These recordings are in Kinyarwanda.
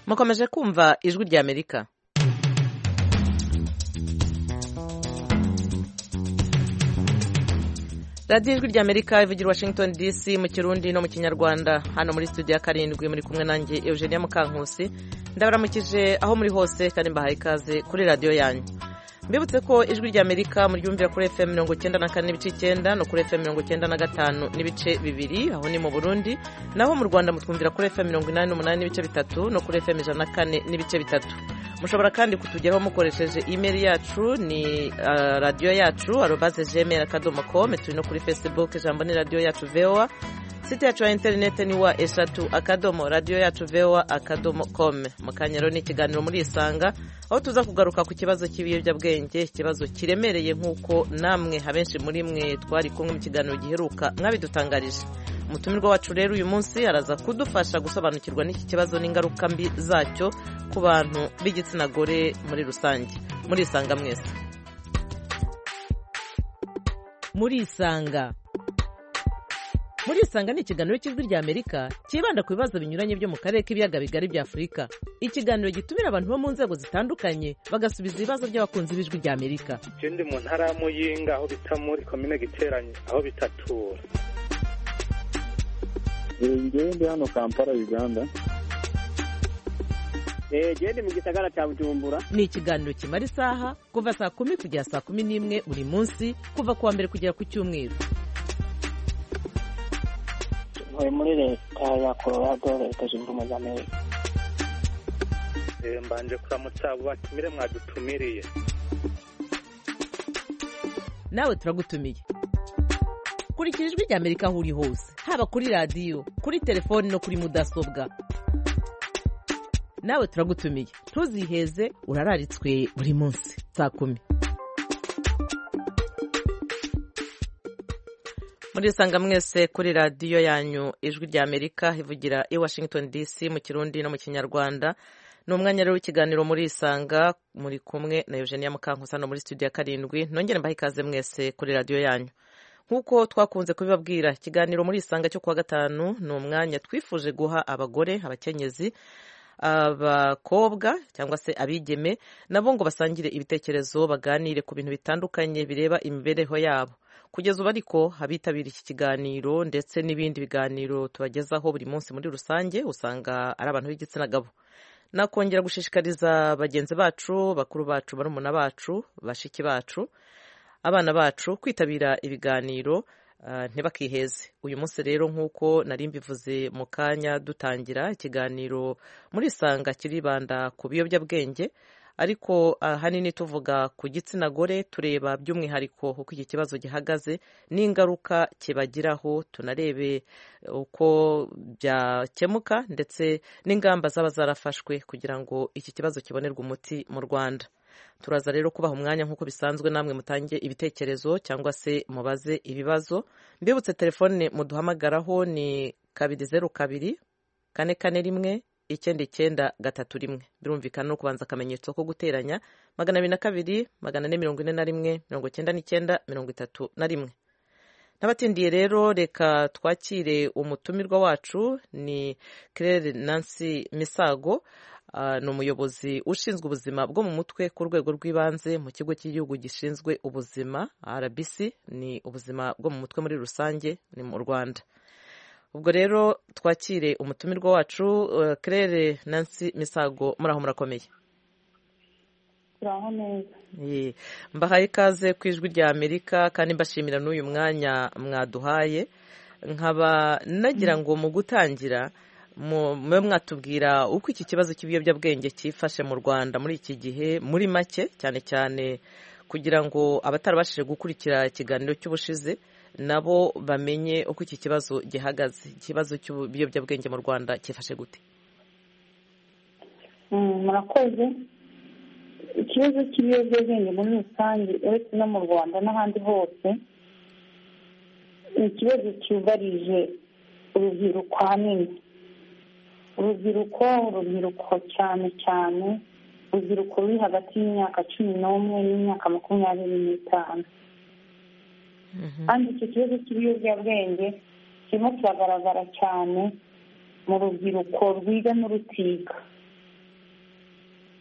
mukomeje kumva ijwi rya Amerika. radiyo ijwi rya Amerika ivugira Washington DC mu Kirundi no mu Kinyarwanda. Hano muri studio ya 7 muri kumwe nanjye Eugenia Mukankusi. Ndabaramukije aho muri hose kandi mbahaye ikaze kuri radiyo yanyu. Mbibutse ko ijwi rya Amerika muryumvira kuri FM 94.9 no kuri FM 95.2 aho ni mu Burundi, naho mu Rwanda mutwumvira kuri FM 88.3 no kuri FM 104.3. Mushobora kandi kutugeraho mukoresheje email yacu ni radio yacu @gmail.com. Turi no kuri Facebook jambo ni radio yacu VOA. Site yacu ya internet ni wa eshatu radio yacu VOA.com. Mukanyero ni ikiganiro muri Isanga aho tuza kugaruka ku kibazo cy'ibiyobyabwenge, ikibazo kiremereye nk'uko namwe habenshi muri mwe twari kumwe mu kiganiro giheruka mwabidutangarije. Umutumirwa wacu rero uyu munsi araza kudufasha gusobanukirwa n'iki kibazo n'ingaruka mbi zacyo ku bantu b'igitsina gore muri rusange. Muri Isanga mwese. Muri Isanga ni ikiganiro cy'ijwi rya Amerika kibanda ku bibazo binyuranye byo mu karere k'ibiyaga bigari bya Afurika. Ikiganiro gitumira abantu bo mu nzego zitandukanye bagasubiza ibibazo by'abakunzi b'ijwi rya Amerika. Ndi mu ntara ya Muyinga aho bita muri komine Giteranye aho bitatura. Ndi hano Kampala Uganda. Ndi mu gisagara cya Bujumbura. Ni ikiganiro kimara isaha kuva saa 10 kugera saa 11 buri munsi kuva kuwa mbere kugera ku Cyumweru. Muri leta ya Colorado, leta zunze ubumwe za Amerika. Mbanje kuramutsa abo batumire mwadutumiriye. Nawe turagutumiye. Kurikira ijwi rya Amerika aho uri hose, haba kuri radio, kuri telefoni no kuri mudasobwa. Nawe turagutumiye. Ntuziheze, urararitswe buri munsi saa 10. Muri Isanga mwese kuri radiyo yanyu ijwi rya Amerika ivugira i Washington DC mu Kirundi no mu Kinyarwanda. Ni umwanya rero w'ikiganiro muri Isanga, muri kumwe na Eugenia Mukankusi hano muri studio ya 7. Nongere mbahe ikaze mwese kuri radiyo yanyu. Nkuko twakunze kubibabwira, ikiganiro muri Isanga cyo kuwa gatanu ni umwanya twifuje guha abagore, abakenyezi, abakobwa cyangwa se abigeme, nabo ngo basangire ibitekerezo, baganire ku bintu bitandukanye bireba imibereho yabo. Kugeza ubu ariko habitabira iki kiganiro ndetse n'ibindi biganiro tubagezaho buri munsi muri rusange usanga ari abantu b'igitsina gabo. Nakongera gushishikariza bagenzi bacu, bakuru bacu, barumuna bacu, bashiki bacu, abana bacu kwitabira ibiganiro ntibakiheze. Uyu munsi rero nk'uko nari mbivuze mu kanya dutangira ikiganiro muri Isanga kiribanda ku biyobyabwenge, ariko ahanini tuvuga ku gitsina gore, tureba by'umwihariko uko iki kibazo gihagaze n'ingaruka kibagiraho, tunarebe uko byakemuka ndetse n'ingamba zaba zarafashwe kugira ngo iki kibazo kibonerwe umuti mu Rwanda. Turaza rero kubaha umwanya nk'uko bisanzwe, namwe mutange ibitekerezo cyangwa se mubaze ibibazo. Mbibutse telefone muduhamagaraho ni 202 441 993. Birumvikana no kubanza akamenyetso ko guteranya 202 441 99 N'abatindiye rero reka twakire umutumirwa wacu ni Claire Nancy Misago. Ni umuyobozi ushinzwe ubuzima bwo mu mutwe ku rwego rw'ibanze mu kigo cy'igihugu gishinzwe ubuzima RBC. Ni ubuzima bwo mu mutwe muri rusange ni mu Rwanda. Ubwo rero twakire umutumirwa wacu Claire Nancy Misago. Muraho murakomeye? Muraho neza. Mbahaye ikaze ku ijwi rya Amerika kandi mbashimira n'uyu mwanya mwaduhaye. Nkaba nagira ngo mu gutangira mwe mwatubwira uko iki kibazo cy'ibiyobyabwenge cyifashe mu Rwanda muri iki gihe, muri make cyane cyane kugira ngo abatarabashije gukurikira ikiganiro cy'ubushize nabo bamenye uko iki kibazo gihagaze. Ikibazo cy'ibiyobyabwenge mu Rwanda cyifashe gute? Murakoze. Ikibazo cy'ibiyobyabwenge muri rusange uretse no mu Rwanda n'ahandi hose ni ikibazo cyugarije urubyiruko ahanini. Urubyiruko cyane cyane urubyiruko ruri hagati y'imyaka 11 n'imyaka 25. Kandi icyo kibazo cy'ibiyobyabwenge kirimo kiragaragara cyane mu rubyiruko rwiga n'urutiga.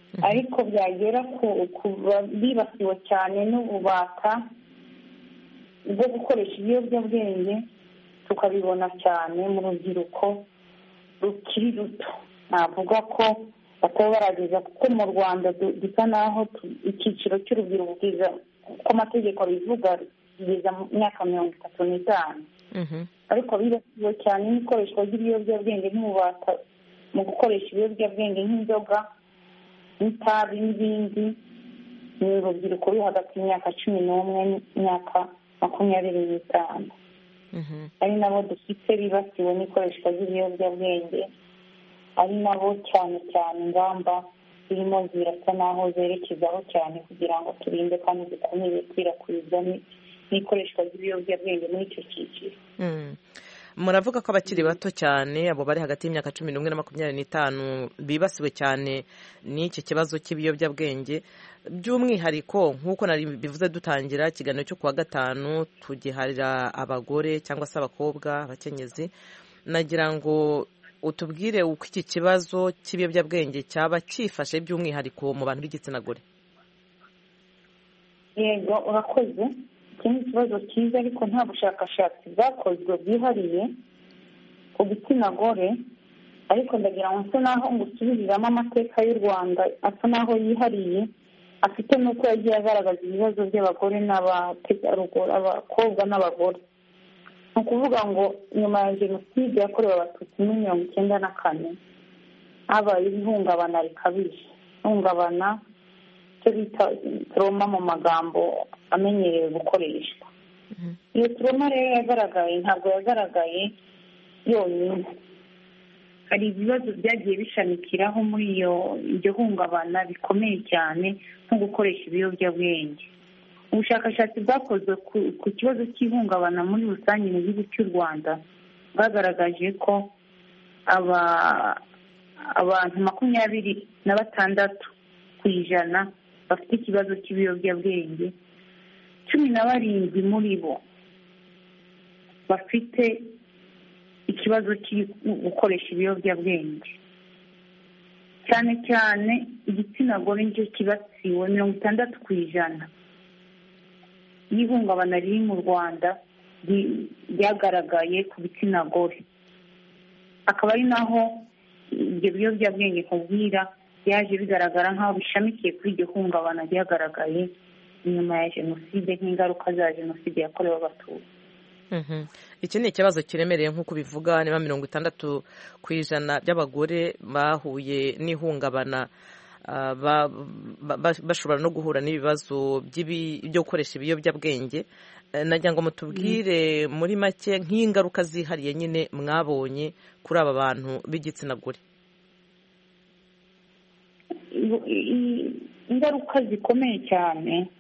ariko byagera ku bibasiwe cyane n'ububata bwo gukoresha ibiyobyabwenge tukabibona cyane mu rubyiruko rukiri ruto. navuga ko bataba barageza, kuko mu Rwanda dusa naho icyiciro cy'urubyiruko bwiza ko amategeko abivuga kugeza mu myaka 35, ariko bibasiwe cyane n'ikoreshwa ry'ibiyobyabwenge n'ububata mu gukoresha ibiyobyabwenge nk'inzoga n'itabi n'ibindi. ni urubyiruko ruri hagati y'imyaka 11 n'imyaka 25, ari nabo dufite bibasiwe n'ikoreshwa ry'ibiyobyabwenge, ari nabo cyane cyane ingamba zirimo zirasa naho zerekezaho cyane kugira ngo turinde kandi dukomeze ikwirakwizwa n'ikoreshwa ry'ibiyobyabwenge muri icyo cyiciro. Muravuga ko abakiri bato cyane abo bari hagati y'imyaka 11 na 25 bibasiwe cyane n'iki kibazo cy'ibiyobyabwenge, by'umwihariko nk'uko nari bivuze dutangira ikiganiro cyo kuwa gatanu tugiharira abagore cyangwa se abakobwa abakenyezi. Nagira ngo utubwire uko iki kibazo cy'ibiyobyabwenge cyaba cyifashe by'umwihariko mu bantu b'igitsina gore. Yego, urakoze. Iki ni ikibazo cyiza, ariko nta bushakashatsi bwakozwe bwihariye ku gitsina gore, ariko ndagira ngo nsa naho ngusubiriramo amateka y'u Rwanda asa naho yihariye, afite n'uko yagiye agaragaza ibibazo by'abagore n'abategarugori, abakobwa n'abagore. ni ukuvuga ngo nyuma ya jenoside yakorewe abatutsi muri 1994 habaye ihungabana rikabije, ihungabana icyo bita trauma mu magambo amenyerewe gukoreshwa. Iyo trauma rero yagaragaye, ntabwo yagaragaye yonyine, hari ibibazo byagiye bishamikiraho muri iryo hungabana bikomeye cyane nko gukoresha ibiyobyabwenge. Ubushakashatsi bwakozwe ku kibazo cy'ihungabana muri rusange mu gihugu cy'u Rwanda bwagaragaje ko abantu 26% bafite ikibazo cy'ibiyobyabwenge, 17 muri bo bafite ikibazo cyo gukoresha ibiyobyabwenge. cyane cyane igitsina gore nicyo kibasiwe 60% y'ihungabana riri mu Rwanda ryagaragaye ku bitsina gore. Akaba ari naho ibyo biyobyabwenge nkubwira byaje bigaragara nk'aho bishamikiye kuri iryo hungabana ryagaragaye nyuma ya jenoside nk'ingaruka za jenoside yakorewe abatutsi. Iki ni ikibazo kiremereye nk'uko bivuga, niba 60% by'abagore bahuye n'ihungabana bashobora no guhura n'ibibazo byo gukoresha ibiyobyabwenge. Nagira ngo mutubwire muri make nk'ingaruka zihariye nyine mwabonye kuri aba bantu b'igitsina gore. Ingaruka zikomeye cyane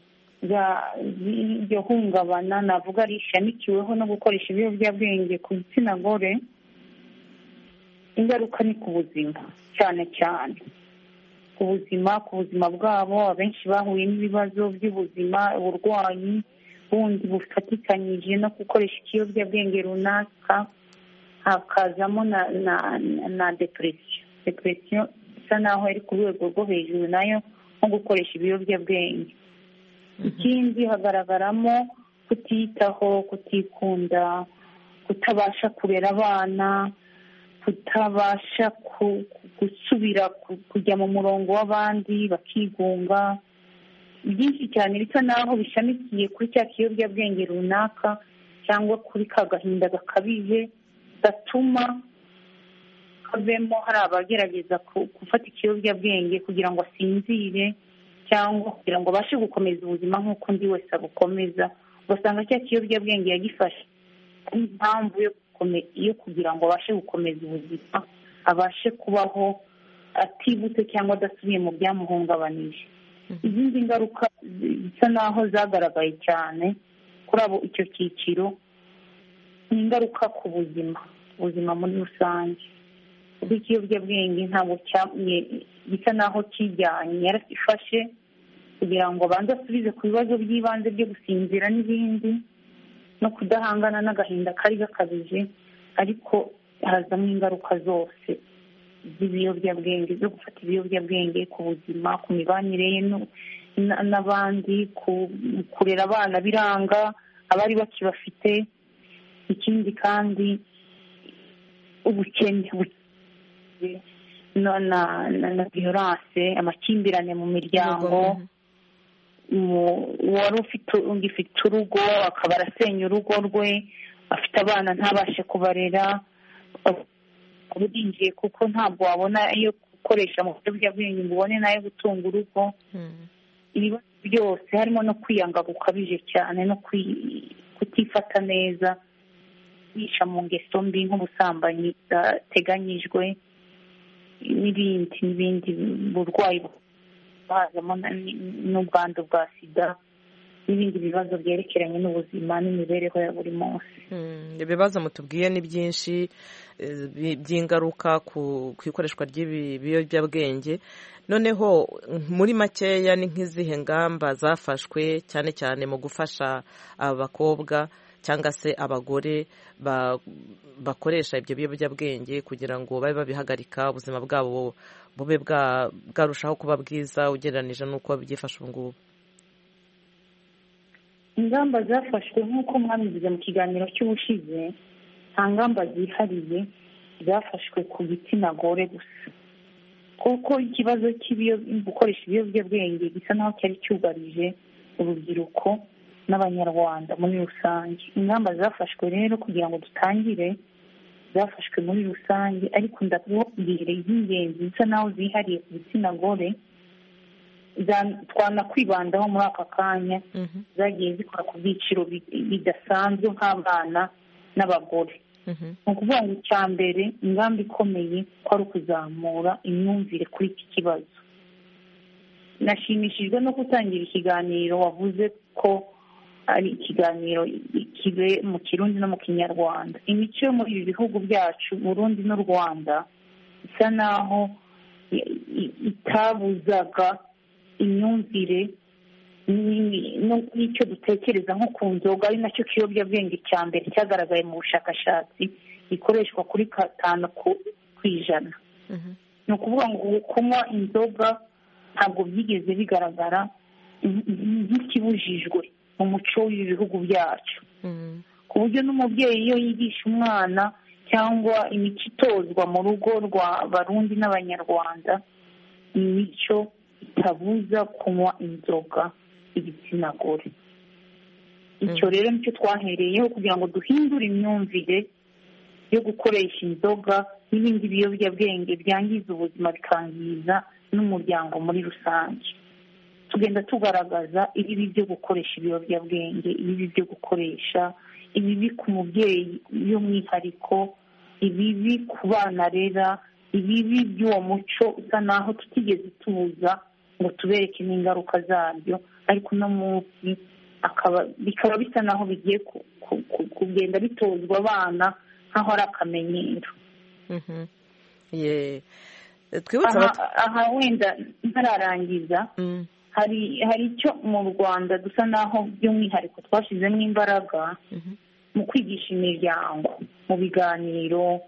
iryo hungabana navuga rishamikiweho no gukoresha ibiyobyabwenge ku gitsina gore, ingaruka ni ku buzima, cyane cyane ku buzima bwabo. Abenshi bahuye n'ibibazo by'ubuzima, uburwayi bundi bufatikanyije no gukoresha ikiyobyabwenge runaka, hakazamo na depression isa naho ari ku rwego rwo hejuru nayo nko gukoresha ibiyobyabwenge. Ikindi hagaragaramo kutitaho, kutikunda, kutabasha kurera abana, kutabasha gusubira kujya mu murongo w'abandi, bakigunga. Byinshi cyane bisa naho bishamikiye kuri cya kiyobyabwenge runaka cyangwa kuri ka gahinda gakabije gatuma havemo hari abagerageza gufata ikiyobyabwenge kugira ngo asinzire cyangwa kugira ngo abashe gukomeza ubuzima nk'uko undi wese abukomeza. Ugasanga cya kiyobyabwenge yagifashe ari impamvu yo kugira ngo abashe gukomeza ubuzima, abashe kubaho atibutse cyangwa adasubiye mu byamuhungabanije. Izindi ngaruka bisa naho zagaragaye cyane kuri abo icyo cyiciro ni ingaruka ku buzima muri rusange. Ikiyobyabwenge ntabwo bisa naho kijyanye, yarafashe kugira ngo abanze asubize ku bibazo by'ibanze byo gusinzira n'ibindi no kudahangana n'agahinda kari gakabije, ariko hazamo ingaruka zose z'ibiyobyabwenge, zo gufata ibiyobyabwenge ku buzima, ku mibanire ye n'abandi, kurera abana biranga abari bakibafite. Ikindi kandi ubukene na violence, amakimbirane mu miryango, wari ugifite urugo akaba arasenya urugo rwe, afite abana ntabashe kubarera, urinjiye kuko ntabwo wabona iyo gukoresha mu biyobyabwenge ngo ubone n'ayo gutunga urugo. Ibibazo byose harimo no kwiyanga gukabije cyane no kutifata neza, kwica mu ngeso mbi nk'ubusambanyi bwateganyijwe n'ibindi burwayi hazamo n'ubwandu bwa sida n'ibindi bibazo byerekeranye n'ubuzima n'imibereho ya buri munsi. Ibibazo mutubwiye ni byinshi by'ingaruka ku ikoreshwa ry'ibiyobyabwenge. Noneho muri makeya ni nk'izihe ngamba zafashwe cyane cyane mu gufasha abakobwa cyangwa se abagore bakoresha ibyo biyobyabwenge kugira ngo babe babihagarika, ubuzima bwabo bube bwarushaho kuba bwiza ugereranije n'uko byifashe ubu ngubu? Ingamba zafashwe nk'uko mwabivuze mu kiganiro cy'ubushize, nta ngamba zihariye zafashwe ku gitsina gore gusa, kuko ikibazo gukoresha ibiyobyabwenge gisa naho cyari cyugarije urubyiruko n'abanyarwanda muri rusange. Ingamba zafashwe rero kugira ngo dutangire zafashwe muri rusange, ariko ndabwire iz'ingenzi zisa naho zihariye ku gitsina gore twanakwibandaho muri aka kanya, zagiye zikora ku byiciro bidasanzwe nk'abana n'abagore. Ni ukuvuga ngo icya mbere ingamba ikomeye ko ari ukuzamura imyumvire kuri iki kibazo. Nashimishijwe no gutangira ikiganiro wavuze ko ari ikiganiro kibe mu Kirundi no mu Kinyarwanda. Imico yo muri ibi bihugu byacu Burundi n'u Rwanda isa naho itabuzaga imyumvire n'icyo dutekereza nko ku nzoga, ari nacyo kiyobyabwenge cya mbere cyagaragaye mu bushakashatsi gikoreshwa kuri 5%. Ni ukuvuga ngo kunywa inzoga ntabwo byigeze bigaragara nk'ikibujijwe mu muco w'ibi bihugu byacu, ku buryo n'umubyeyi iyo yigisha umwana cyangwa imico itozwa mu rugo rwa Barundi n'Abanyarwanda, imico itabuza kunywa inzoga igitsina gore. Icyo rero nicyo twahereyeho kugira ngo duhindure imyumvire yo gukoresha inzoga n'ibindi biyobyabwenge byangiza ubuzima bikangiza n'umuryango muri rusange. Tugenda tugaragaza ibibi byo gukoresha ibiyobyabwenge, ibibi byo gukoresha, ibibi ku mubyeyi by'umwihariko, ibibi ku bana rera, ibibi by'uwo muco usa naho tutigeze tubuza ngo tubereke n'ingaruka zabyo, ariko uno munsi bikaba bisa naho bigiye kugenda bitozwa abana nk'aho ari akamenyero. Aha wenda ntararangiza, hari icyo mu Rwanda dusa naho by'umwihariko twashyizemo imbaraga mu kwigisha imiryango, mu biganiro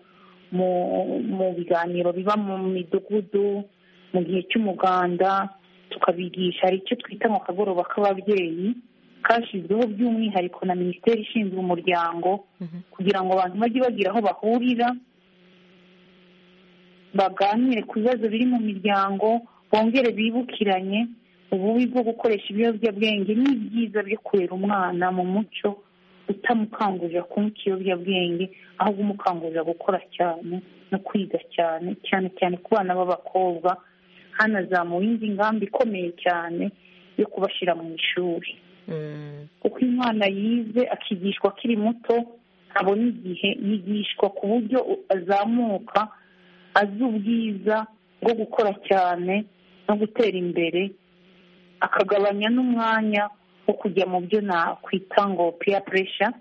biba mu midugudu mu gihe cy'umuganda, tukabigisha. Hari icyo twita mu kagoroba k'ababyeyi kashyizweho by'umwihariko na Minisiteri ishinzwe umuryango, kugira ngo abantu bajye bagira aho bahurira baganire ku bibazo biri mu miryango, bongere bibukiranye ububi bwo gukoresha ibiyobyabwenge n'ibyiza byo kurera umwana mu muco utamukangurira kunywa ikiyobyabwenge, ahubwo umukangurira gukora cyane no kwiga cyane cyane ku bana b'abakobwa. Hanazamuwe indi ngamba ikomeye cyane yo kubashyira mu ishuri, kuko umwana yize akigishwa akiri muto, abona igihe yigishwa ku buryo azamuka azi ubwiza bwo gukora cyane no gutera imbere, akagabanya n'umwanya wo kujya mu byo nakwita ngo peer pressure,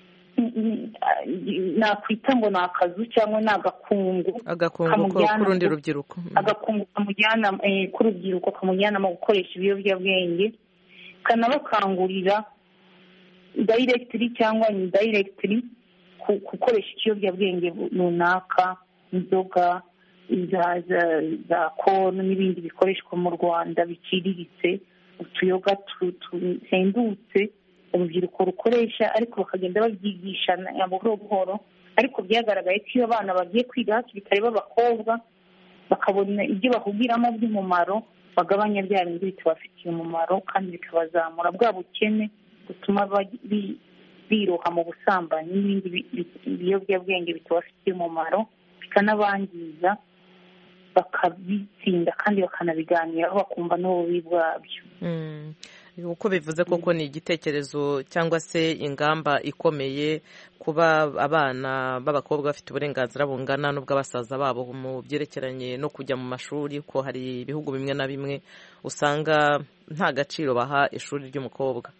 nakwita ngo ni akazu cyangwa ni agakungu k'urundi rubyiruko, agakungu kamujyana k'urubyiruko kamujyana mu gukoresha ibiyobyabwenge, kanabakangurira directly cyangwa indirectly gukoresha ikiyobyabwenge runaka, inzoga, za kono n'ibindi bikoreshwa mu Rwanda biciriritse, utuyoga tuhendutse urubyiruko rukoresha, ariko bakagenda babyigisha buhoro buhoro. Ariko byagaragaye ko iyo abana bagiye kwiga hakiri kare b'abakobwa bakabona ibyo bahugiramo by'umumaro, bagabanya bya bindi bitabafitiye umumaro kandi bikabazamura bwa bukene butuma biroha mu busambanyi n'ibindi biyobyabwenge bitabafitiye umumaro, bikanabangiza, bakabitsinda kandi bakanabiganiraho bakumva n'ububi bwabyo. uko bivuze koko ni igitekerezo cyangwa se ingamba ikomeye kuba abana b'abakobwa bafite uburenganzira bungana n'ubw'abasaza babo mu byerekeranye no kujya mu mashuri, ko hari ibihugu bimwe na bimwe usanga nta gaciro baha ishuri ry'umukobwa.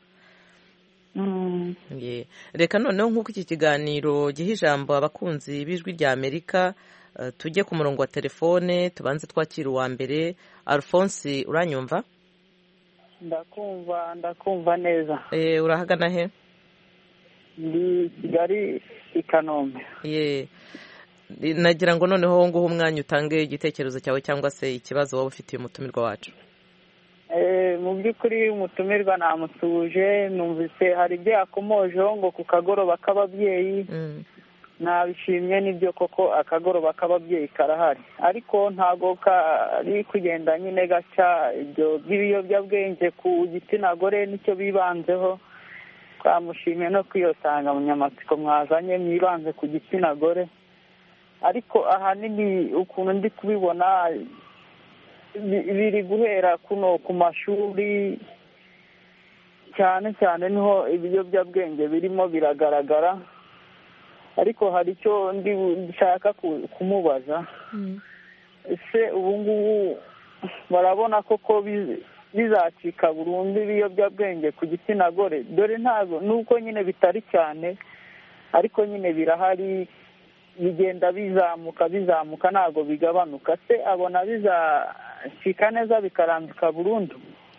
Reka noneho nk'uko iki kiganiro giha ijambo abakunzi b'ijwi rya Amerika, tujye ku murongo wa telefone tubanze twakira uwa mbere. Alphonse, uranyumva? ndakumva neza. Urahagana he? Ndi Kigali i Kanombe. Nagira ngo noneho nguhe umwanya utange igitekerezo cyawe cyangwa se ikibazo waba ufitiye umutumirwa wacu. Mu by'ukuri umutumirwa namusuje, numvise hari ibyo yakomojeho ngo ku kagoroba k'ababyeyi. Nabishimye, n'ibyo koko akagoroba k'ababyeyi karahari, ariko ntago kari kugenda nyine gaca ibyo by'ibiyobyabwenge ku gitsina gore nicyo bibanzeho. Twamushimye no kwiyotanga mu nyamatsiko mwazanye mwibanze ku gitsina gore, ariko ahanini ukuntu ndi kubibona biri guhera kuno ku mashuri cyane cyane niho ibiyobyabwenge birimo biragaragara. Ariko hari icyo ndishaka kumubaza, ese ubu ngubu barabona koko bizacika burundu ibiyobyabwenge ku gitsina gore? Dore ntabwo nuko nyine bitari cyane, ariko nyine birahari, bigenda bizamuka ntabwo bigabanuka. Se abona bizacika neza bikarambika burundu?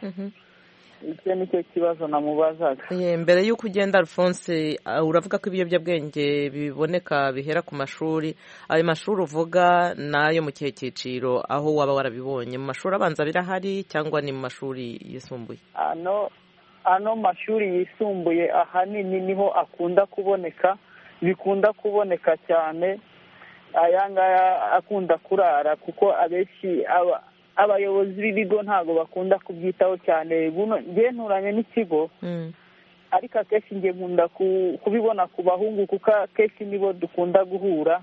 Icyo ni cyo kibazo namubazaga. Mbere y'uko ugenda Alphonse, uravuga ko ibiyobyabwenge biboneka bihera ku mashuri. Ayo mashuri uvuga nayo mu kihe cyiciro, aho waba warabibonye? Mu mashuri abanza birahari cyangwa ni mu mashuri yisumbuye? Ano mashuri yisumbuye ahanini niho akunda kuboneka, bikunda kuboneka cyane. Aya ngaya akunda kurara kuko abenshi abayobozi b'ibigo ntabwo bakunda kubyitaho cyane. Njye nturanye n'ikigo, ariko akenshi njye nkunda kubibona ku bahungu kuko akenshi nibo dukunda guhura,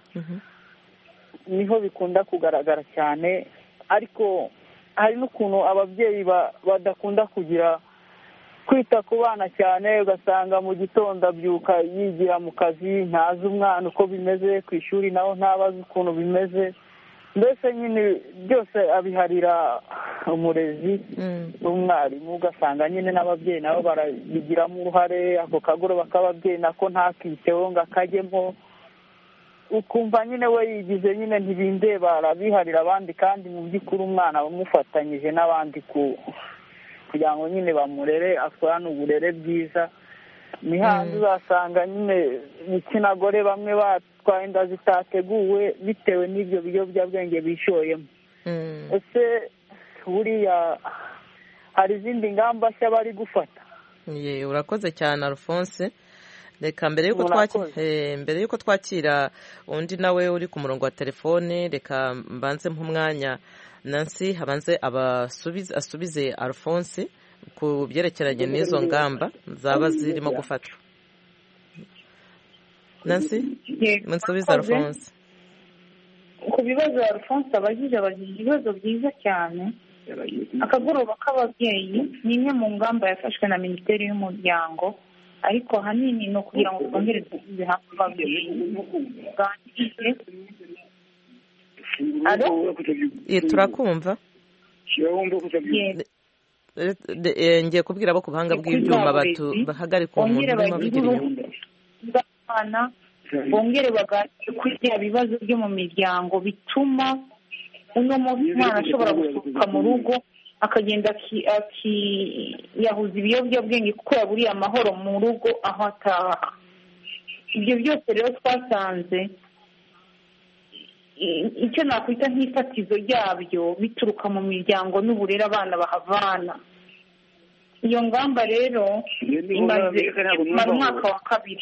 niho bikunda kugaragara cyane. Ariko hari n'ukuntu ababyeyi badakunda kugira kwita ku bana cyane, ugasanga mu gitondo abyuka yigira mu kazi, ntazi umwana uko bimeze, ku ishuri naho ntabazi ukuntu bimeze. Mbese nyine byose abiharira umurezi n'umwarimu, ugasanga nyine n'ababyeyi nabo barabigiramo uruhare. Ako kagoroba k'ababyeyi nako ntakiteho ngo akajyemo, ukumva nyine we yigize nyine ntibindeba, arabiharira abandi, kandi mu by'ukuri umwana bamufatanyije n'abandi kugira ngo nyine bamurere, akorane uburere bwiza. Ni hanze uzasanga nyine igitsina gore bamwe batwaye inda zitateguwe bitewe n'ibyo biyobyabwenge bishoyemo. Ese buriya hari izindi ngamba nshya bari gufata? Urakoze cyane Alphonse. Reka mbere y'uko twakira undi nawe uri ku murongo wa telefone, reka mbanze nk'umwanya Nancy habanze asubize Alphonse ku byerekeranye n'izo ngamba zaba zirimo gufatwa. Nancy, musubize Alphonse. Ku bibazo Alphonse abajije ibibazo byiza cyane. Akagoroba k'ababyeyi ni imwe mu ngamba yafashwe na Minisiteri y'Umuryango, ariko ahanini ni ukugira ngo twongere dusubize hamwe ababyeyi. Turakumva. Ngiye kubwira abo ku buhanga bw'ibyuma bahagarika umuntu urimo avugira inyuma. Bongere baganire kuri bya bibazo byo mu miryango bituma uno mwana ashobora gusohoka mu rugo akagenda akiyahuza ibiyobyabwenge kuko yaburiye amahoro mu rugo aho ataha. Ibyo byose rero twasanze icyo nakwita nk'ifatizo ryabyo bituruka mu miryango n'uburere abana bahavana. Iyo ngamba rero imaze kumara umwaka wa kabiri.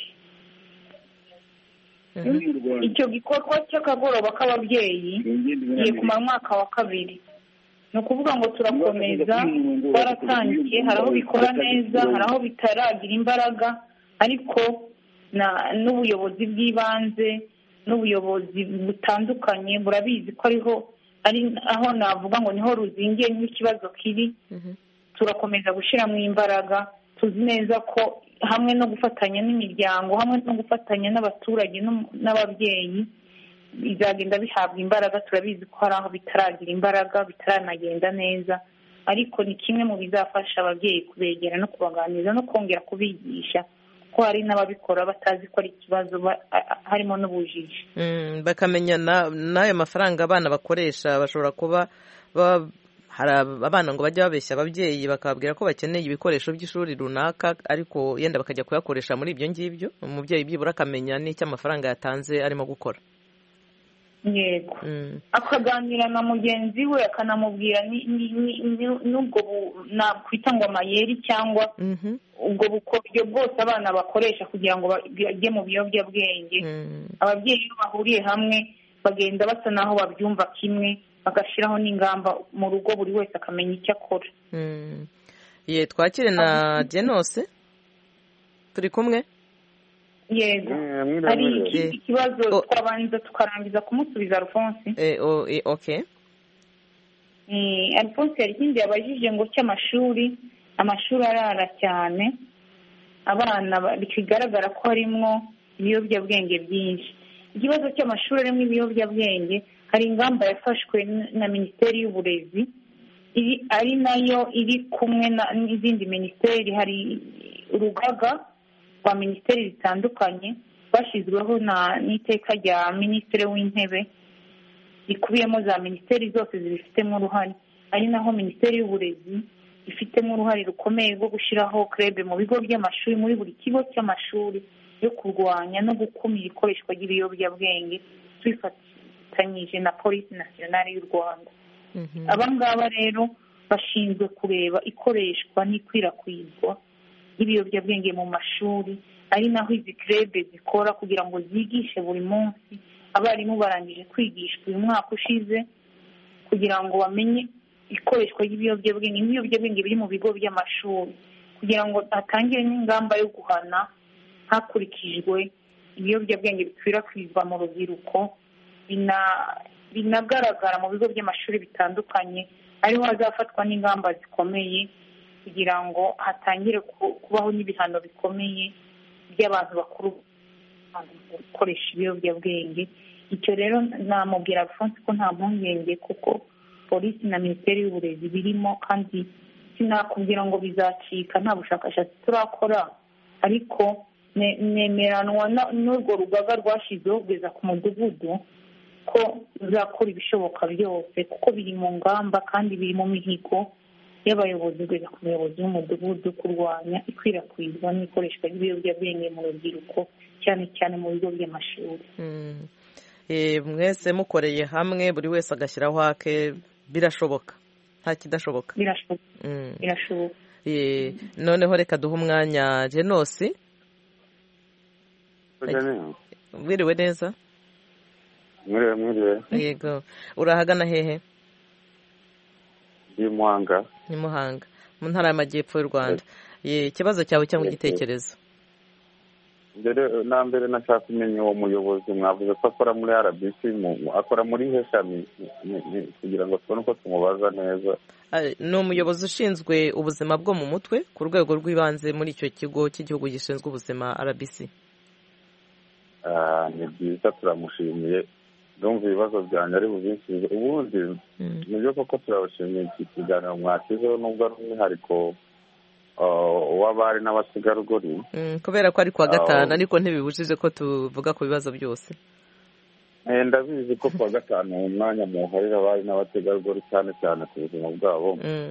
Icyo gikorwa cy'akagoroba k'ababyeyi kigiye kumara umwaka wa kabiri. Ni ukuvuga ngo turakomeza, twaratangiye, hari aho bikora neza, hari aho bitaragira imbaraga, ariko n'ubuyobozi bw'ibanze n'ubuyobozi butandukanye burabizi ko ari aho navuga ngo niho ruzingiye n'ikibazo kiri. Turakomeza gushyiramo imbaraga, tuzi neza ko hamwe no gufatanya n'imiryango, hamwe no gufatanya n'abaturage n'ababyeyi bizagenda bihabwa imbaraga. Turabizi ko hari aho bitaragira imbaraga, bitaranagenda neza, ariko ni kimwe mu bizafasha ababyeyi kubegera no kubaganiriza no kongera kubigisha ko hari n'ababikora batazi ko ari ikibazo, harimo n'ubujiji. Bakamenya n'ayo mafaranga abana bakoresha. Bashobora kuba hari abana ngo bajya babeshya ababyeyi bakababwira ko bakeneye ibikoresho by'ishuri runaka, ariko yenda bakajya kuyakoresha muri ibyo ngibyo. Umubyeyi byibura akamenya n'icyo amafaranga yatanze arimo gukora. Yego, akaganira na mugenzi we akanamubwira n'ubwo nakwita ngo amayeri cyangwa ubwo bukoryo bwose abana bakoresha kugira ngo bajye mu biyobyabwenge. Ababyeyi iyo bahuriye hamwe bagenda basa naho babyumva kimwe, bagashyiraho n'ingamba mu rugo, buri wese akamenya icyo akora. Twakire na Jenose, turi kumwe. Yego, hari ikibazo twabanza tukarangiza kumusubiza Alphonse. Okay. Alphonse hari ikindi yabajije ngo cy'amashuri arara cyane, abana bikigaragara ko harimo ibiyobyabwenge byinshi. Ikibazo cy'amashuri arimo ibiyobyabwenge, hari ingamba yafashwe na Minisiteri y'Uburezi, ari nayo iri kumwe n'izindi minisiteri. Hari urugaga rwa minisiteri zitandukanye bashyizweho n'iteka rya Minisitiri w'Intebe, rikubiyemo za minisiteri zose zibifitemo uruhare. Ari naho Minisiteri y'Uburezi ifitemo uruhare rukomeye rwo gushyiraho club mu bigo by'amashuri, muri buri kigo cy'amashuri, yo kurwanya no gukumira ikoreshwa ry'ibiyobyabwenge, twifatanyije na Polisi Nasiyonari y'u Rwanda. Aba ngaba rero bashinzwe kureba ikoreshwa n'ikwirakwizwa ry'ibiyobyabwenge mu mashuri, ari naho izi club zikora kugira ngo zigishe buri munsi. Abarimu barangije kwigishwa uyu mwaka ushize kugira ngo bamenye ikoreshwa ry'ibiyobyabwenge biri mu bigo by'amashuri, kugira ngo hatangire n'ingamba yo guhana hakurikijwe ibiyobyabwenge bikwirakwizwa mu rubyiruko binagaragara mu bigo by'amashuri bitandukanye. Ariho hazafatwa n'ingamba zikomeye kugira ngo hatangire kubaho n'ibihano bikomeye by'abantu bakuru gukoresha ibiyobyabwenge. Icyo rero namubwira Alphonse ko nta mpungenge, kuko Polisi na Minisiteri y'Uburezi birimo, kandi sinakubwira ngo bizacika, nta bushakashatsi turakora, ariko nemeranwa n'urwo rugaga rwashyizeho kugeza ku mudugudu ko ruzakora ibishoboka byose, kuko biri mu ngamba kandi biri mu mihigo y'abayobozi kugeza ku muyobozi w'umudugudu, kurwanya ikwirakwizwa n'ikoreshwa ry'ibiyobyabwenge mu rubyiruko, cyane cyane mu bigo by'amashuri. Mwese mukoreye hamwe, buri wese agashyiraho ake, birashoboka, nta kidashoboka. Birashoboka. Noneho reka duhe umwanya Jenose. Wiriwe neza? Mwiriwe. Yego, urahagana hehe? Ni Muhanga. Ni Muhanga, mu ntara y'Amajyepfo y'u Rwanda. Ikibazo cyawe cyangwa igitekerezo? Mbere nashaka kumenya uwo muyobozi mwavuze ko akora muri RBC, akora muri heshami, kugira ngo tubone uko tumubaza neza. Ni umuyobozi ushinzwe ubuzima bwo mu mutwe ku rwego rw'ibanze muri icyo kigo cy'igihugu gishinzwe ubuzima RBC. Ni byiza, turamushimiye. Ndumva ibibazo byanjye ari bubinsubize. Ubundi nibyo koko turabashimiye iki kiganiro mwashyizeho, nubwo ari umwihariko w'abari n'abategarugori, kubera ko ari kuwa gatanu, ariko ntibibujije ko tuvuga ku bibazo byose. Ndabizi ko kuwa gatanu umwanya muharira abari n'abategarugori, cyane cyane ku buzima bwabo.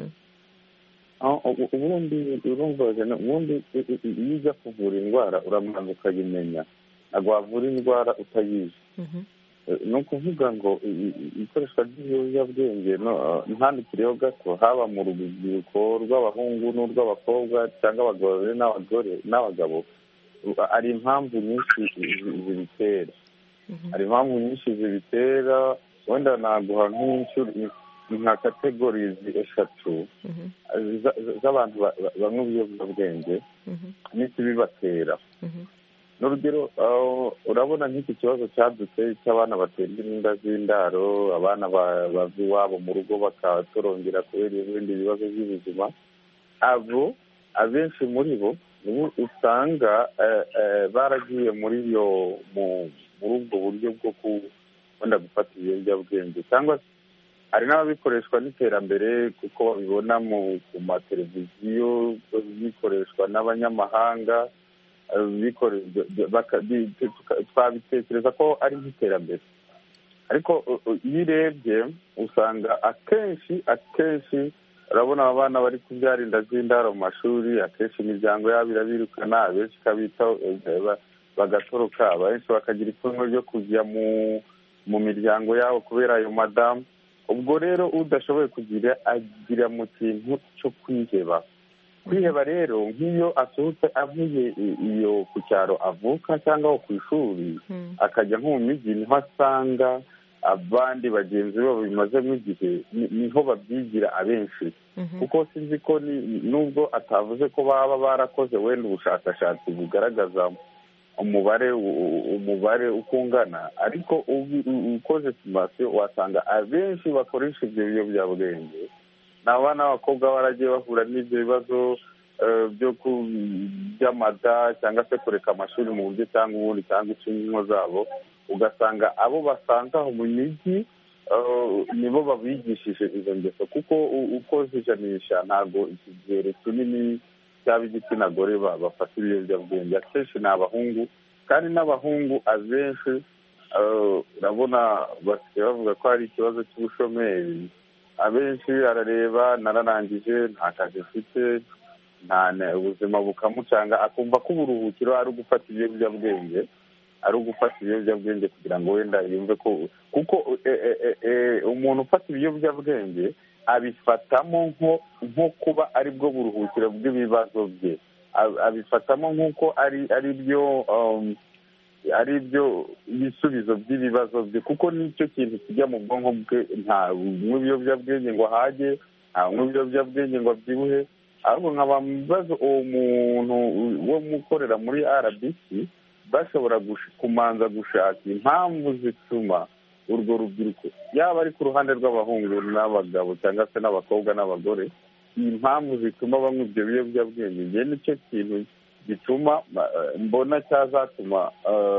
Ubundi iyo ujya kuvura indwara uramanza ukayimenya, ntabwo wavura indwara utayizi. ni ukuvuga ngo ikoreshwa ry'ibiyobyabwenge ntandikireho gato haba mu rubyiruko rw'abahungu n'urw'abakobwa cyangwa abagore n'abagabo hari impamvu nyinshi zibitera wenda naguha nka kategorizi eshatu z'abantu banywa ibiyobyabwenge n'ikibibatera n'urugero urabona nk'iki kibazo cyadutse cy'abana baterwa inda z'indaro abana bava iwabo mu rugo bakatorongera kubera ibindi bibazo by'ubuzima abo abenshi muri bo usanga baragiye muri ubwo buryo bwo wenda gufata ibiyobyabwenge cyangwa hari n'ababikoreshwa n'iterambere kuko babibona ku mateleviziyo bikoreshwa n'abanyamahanga twabitekereza ko ari nk'iterambere ariko iyo urebye usanga akenshi urabona abana bari kubyara inda z'indaro mu mashuri akenshi imiryango yabo irabirukana abenshi ikabitaho bagatoroka abenshi bakagira ipfunwe ryo kujya mu miryango yabo kubera ayo madamu ubwo rero udashoboye kugira agira mu kintu cyo kwiheba rero nk'iyo asohotse avuye iyo ku cyaro avuka cyangwa ku ishuri akajya nko mu mijyi niho asanga abandi bagenzi be bimazemo igihe niho babyigira abenshi kuko sinzi ko nubwo atavuze ko baba barakoze wenda ubushakashatsi bugaragaza umubare uko ungana ariko ukoze simasiyo wasanga abenshi bakoresha ibyo biyobyabwenge ni abana b'abakobwa baragiye bahura n'ibyo bibazo by'amada cyangwa se kureka amashuri mu buryo cyangwa ubundi cyangwa inshingano zabo ugasanga abo basanga mu mijyi nibo babigishije izo ngeso kuko uko zijanisha ntabwo ikigero kinini cyaba igitsina gore bafata ibiyobyabwenge akenshi ni abahungu kandi n'abahungu abenshi urabona basigaye bavuga ko hari ikibazo cy'ubushomeri abenshi arareba nararangije nta kazi mfite ubuzima bukamucanga akumva ko uburuhukiro ari ugufata ibiyobyabwenge kugira ngo wenda yumve ko kuko umuntu ufata ibiyobyabwenge abifatamo nko kuba ari bwo buruhukiro bw'ibibazo bye abifatamo nk'uko ari byo ibisubizo by'ibibazo bye kuko nicyo kintu kijya mu bwonko bwe nta unywa ibiyobyabwenge ngo ahage nta unywa ibiyobyabwenge ngo abyibuhe ahubwo nkaba mu bibazo uwo muntu wo mukorera muri RBC bashobora kumanza gushaka impamvu zituma urwo rubyiruko yaba ari ku ruhande rw'abahungu n'abagabo cyangwa se n'abakobwa n'abagore impamvu zituma banywa ibyo biyobyabwenge njye nicyo kintu gituma mbona cyazatuma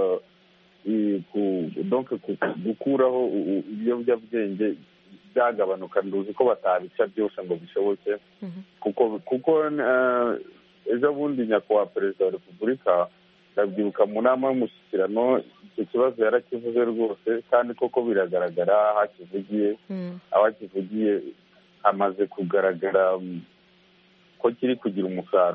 gukuraho ibiyobyabwenge byagabanuka nduzi ko batabica byose ngo bishoboke kuko ejo bundi nyakubahwa perezida wa repubulika ndabyibuka mu nama y'umushyikirano icyo kibazo yarakivuze rwose kandi koko biragaragara aho akivugiye hamaze kugaragara ko kiri kugira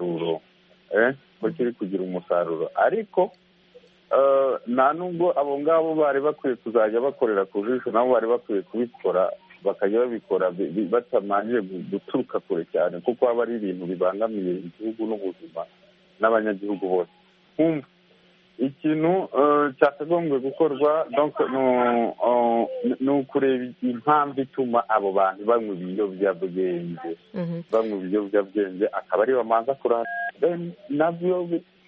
umusaruro ariko nta nubwo abo ngabo bari bakwiye kuzajya bakorera ku jisho nabo bari bakwiye kubikora bakajya babikora batamanje guturuka kure cyane kuko haba ari ibintu bibangamiye igihugu n'ubuzima n'abanyagihugu bose ikintu cyakagombye gukorwa ni ukureba impamvu ituma abo bantu banywa ibiyobyabwenge akaba ari bamanza kurara nabyo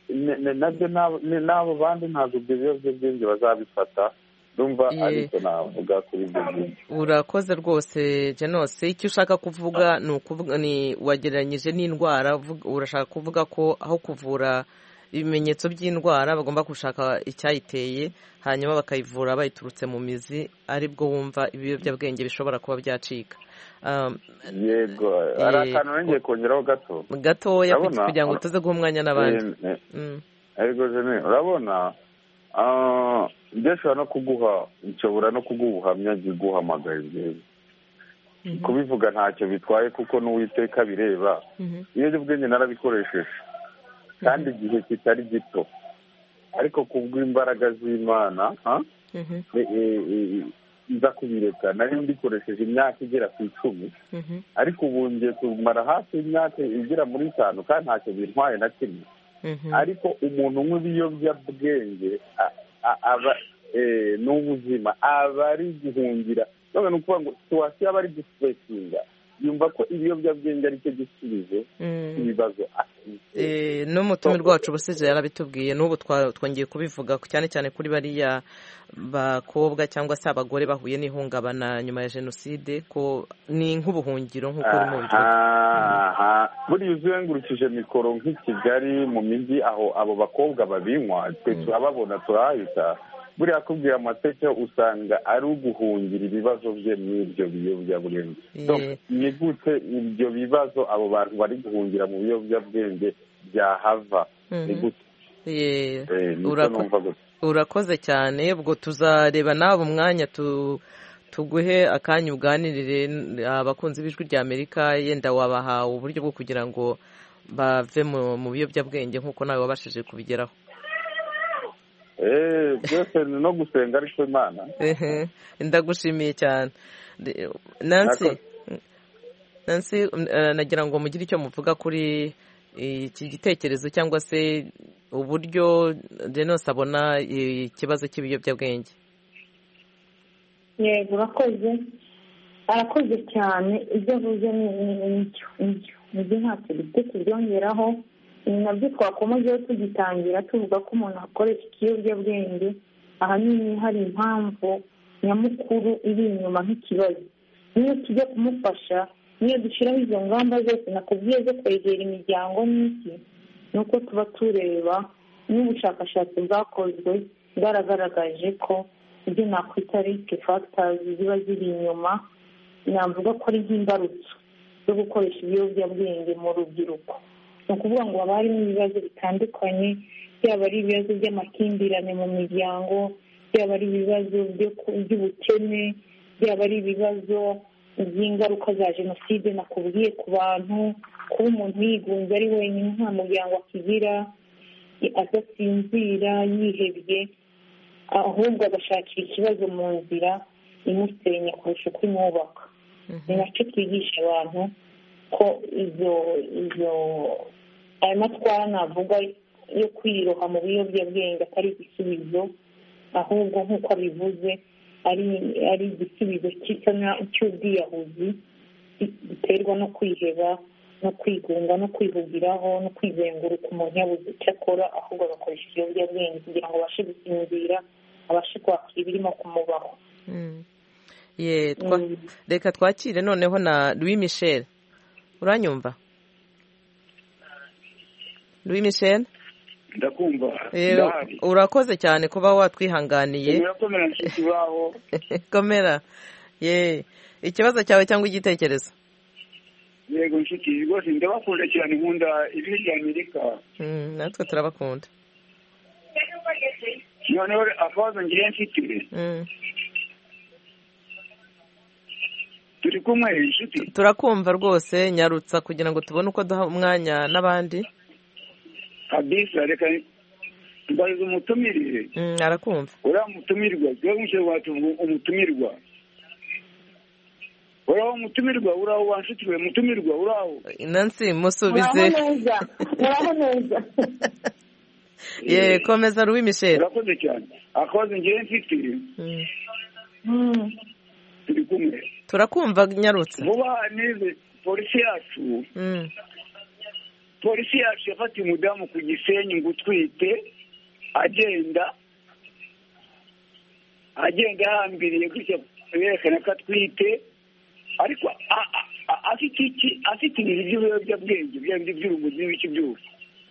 n'abo bandi ntabwo ibyo biyobyabwenge bazabifata ndumva ariko navuga kuri ibyo byinshi. Urakoze rwose Jenose, icyo ushaka kuvuga ni wagereranyije n'indwara, urashaka kuvuga ko aho kuvura ibimenyetso by'indwara bagomba gushaka icyayiteye hanyuma bakayivura bayiturutse mu mizi, aribwo wumva ibiyobyabwenge bishobora kuba byacika. Yego, hari akantu nongeye kongeraho gatoya kugira ngo tuze guha umwanya n'abandi. Yego Jene, urabona nshobora no kuguha ubuhamya guhamagaye bwiza kubivuga ntacyo bitwaye kuko n'uwiteka bireba. Ibiyobyabwenge narabikoresheje kandi igihe kitari gito, ariko kubw'imbaraga z'Imana nza kubireka nari mbikoresheje imyaka igera ku 10 ariko ubu ngiye kumara hafi imyaka igera muri 5 kandi ntacyo bintwaye na kimwe. Ariko umuntu nk'ibiyobyabwenge aba n'ubuzima aba ari guhungira none ni ukuvuga ngo situwasiyo aba ari guswetinga yumva ko ibiyobyabwenge ari cyo gisubizo ibibazo n'umutumirwa wacu ubusije yarabitubwiye n'ubu twongeye kubivuga cyane cyane kuri bariya bakobwa cyangwa se abagore bahuye n'ihungabana nyuma ya jenoside ko ni nk'ubuhungiro nk'uko uri mu buriya uzengurukije mikoro nk'i Kigali mu mijyi aho abo bakobwa babinywa twe turababona turahita buriya kubwira amateka usanga ari uguhungira ibibazo bye n'ibyo biyobyabwenge. Ni gute ibyo bibazo abo bantu bari guhungira mu biyobyabwenge byahava? Ni gute? Urakoze cyane. Ubwo tuzareba nawe umwanya tuguhe akanya uganirire abakunzi b'ijwi rya Amerika, yenda wabaha uburyo bwo kugira ngo bave mu biyobyabwenge nk'uko nawe wabashije kubigeraho. Byose ni no gusenga ariko Imana. Ndagushimiye cyane Nancy, nagira ngo mugire icyo muvuga kuri iki gitekerezo cyangwa se uburyo Denise abona ikibazo cy'ibiyobyabwenge. Yego, arakoze cyane. Ibyo avuze ni ntacyo bifite byongeraho. Nabyo twakomejeho tugitangira tuvuga ko umuntu akoresha ikiyobyabwenge ahanini hari impamvu nyamukuru iri inyuma nk'ikibazo. Niyo tujya kumufasha, niyo dushyiraho izo ngamba zose nakubwiye zo kwegera imiryango n'iki, ni uko tuba tureba n'ubushakashatsi bwakozwe bwaragaragaje ko ibyo nakwita risk factors ziba ziri inyuma, navuga ko ari nk'imbarutso zo gukoresha ibiyobyabwenge mu rubyiruko. Ni ukuvuga ngo haba harimo ibibazo bitandukanye, byaba ari ibibazo by'amakimbirane mu miryango, byaba ari ibibazo by'ubukene, byaba ari ibibazo by'ingaruka za jenoside nakubwiye ku bantu, kuba umuntu yigunze ari wenyine nta muryango akigira, adasinzira, yihebye, ahubwo agashakira ikibazo mu nzira imusenya kurusha uko imwubaka. Ni nacyo twigisha abantu ko ayo matwara navuga yo kwiroha mu biyobyabwenge atari igisubizo, ahubwo nk'uko abivuze ari igisubizo cy'ubwiyahuzi giterwa no kwiheba, no kwigunga, no kwihugiraho, no kwizenguruka umuntu yabuze icyo akora, ahubwo agakoresha ibiyobyabwenge kugira ngo abashe gusinzira, abashe kwakira ibirimo kumubaho. Reka twakire noneho na Louis Michel. Uranyumva Louis Michel? Ndakumva. Urakoze cyane kuba watwihanganiye. Urakomera nshuti baho. Komera. Ikibazo cyawe cyangwa igitekerezo? Yego nshuti, rwose ndabakunda cyane, nkunda ijwi rya Amerika. Natwe turabakunda. Noneho akabazo ngiye mfite. Turi kumwe inshuti? Turakumva rwose, nyarutsa kugira ngo tubone uko duha umwanya n'abandi. Kabisa, reka mbariza umutumirire. Arakumva. Uriya mutumirwa, twe mushyira watuvuga umutumirwa. Uriya umutumirwa, uriya wanshutiwe mutumirwa, uriya. Nancy, musubize. Uraho neza. Komeza Louis Michel. Urakoze cyane. Akabazo ngiye mfite. Turi kumwe. Turakumva nyarutsa. Vuba neze polisi yacu yafatiye umudamu ku Gisenyi ngo utwite, agenda ahambiriye gutya yerekana ko atwite, ariko afite ibintu by'ibiyobyabwenge by'urumogi n'ibiki byose.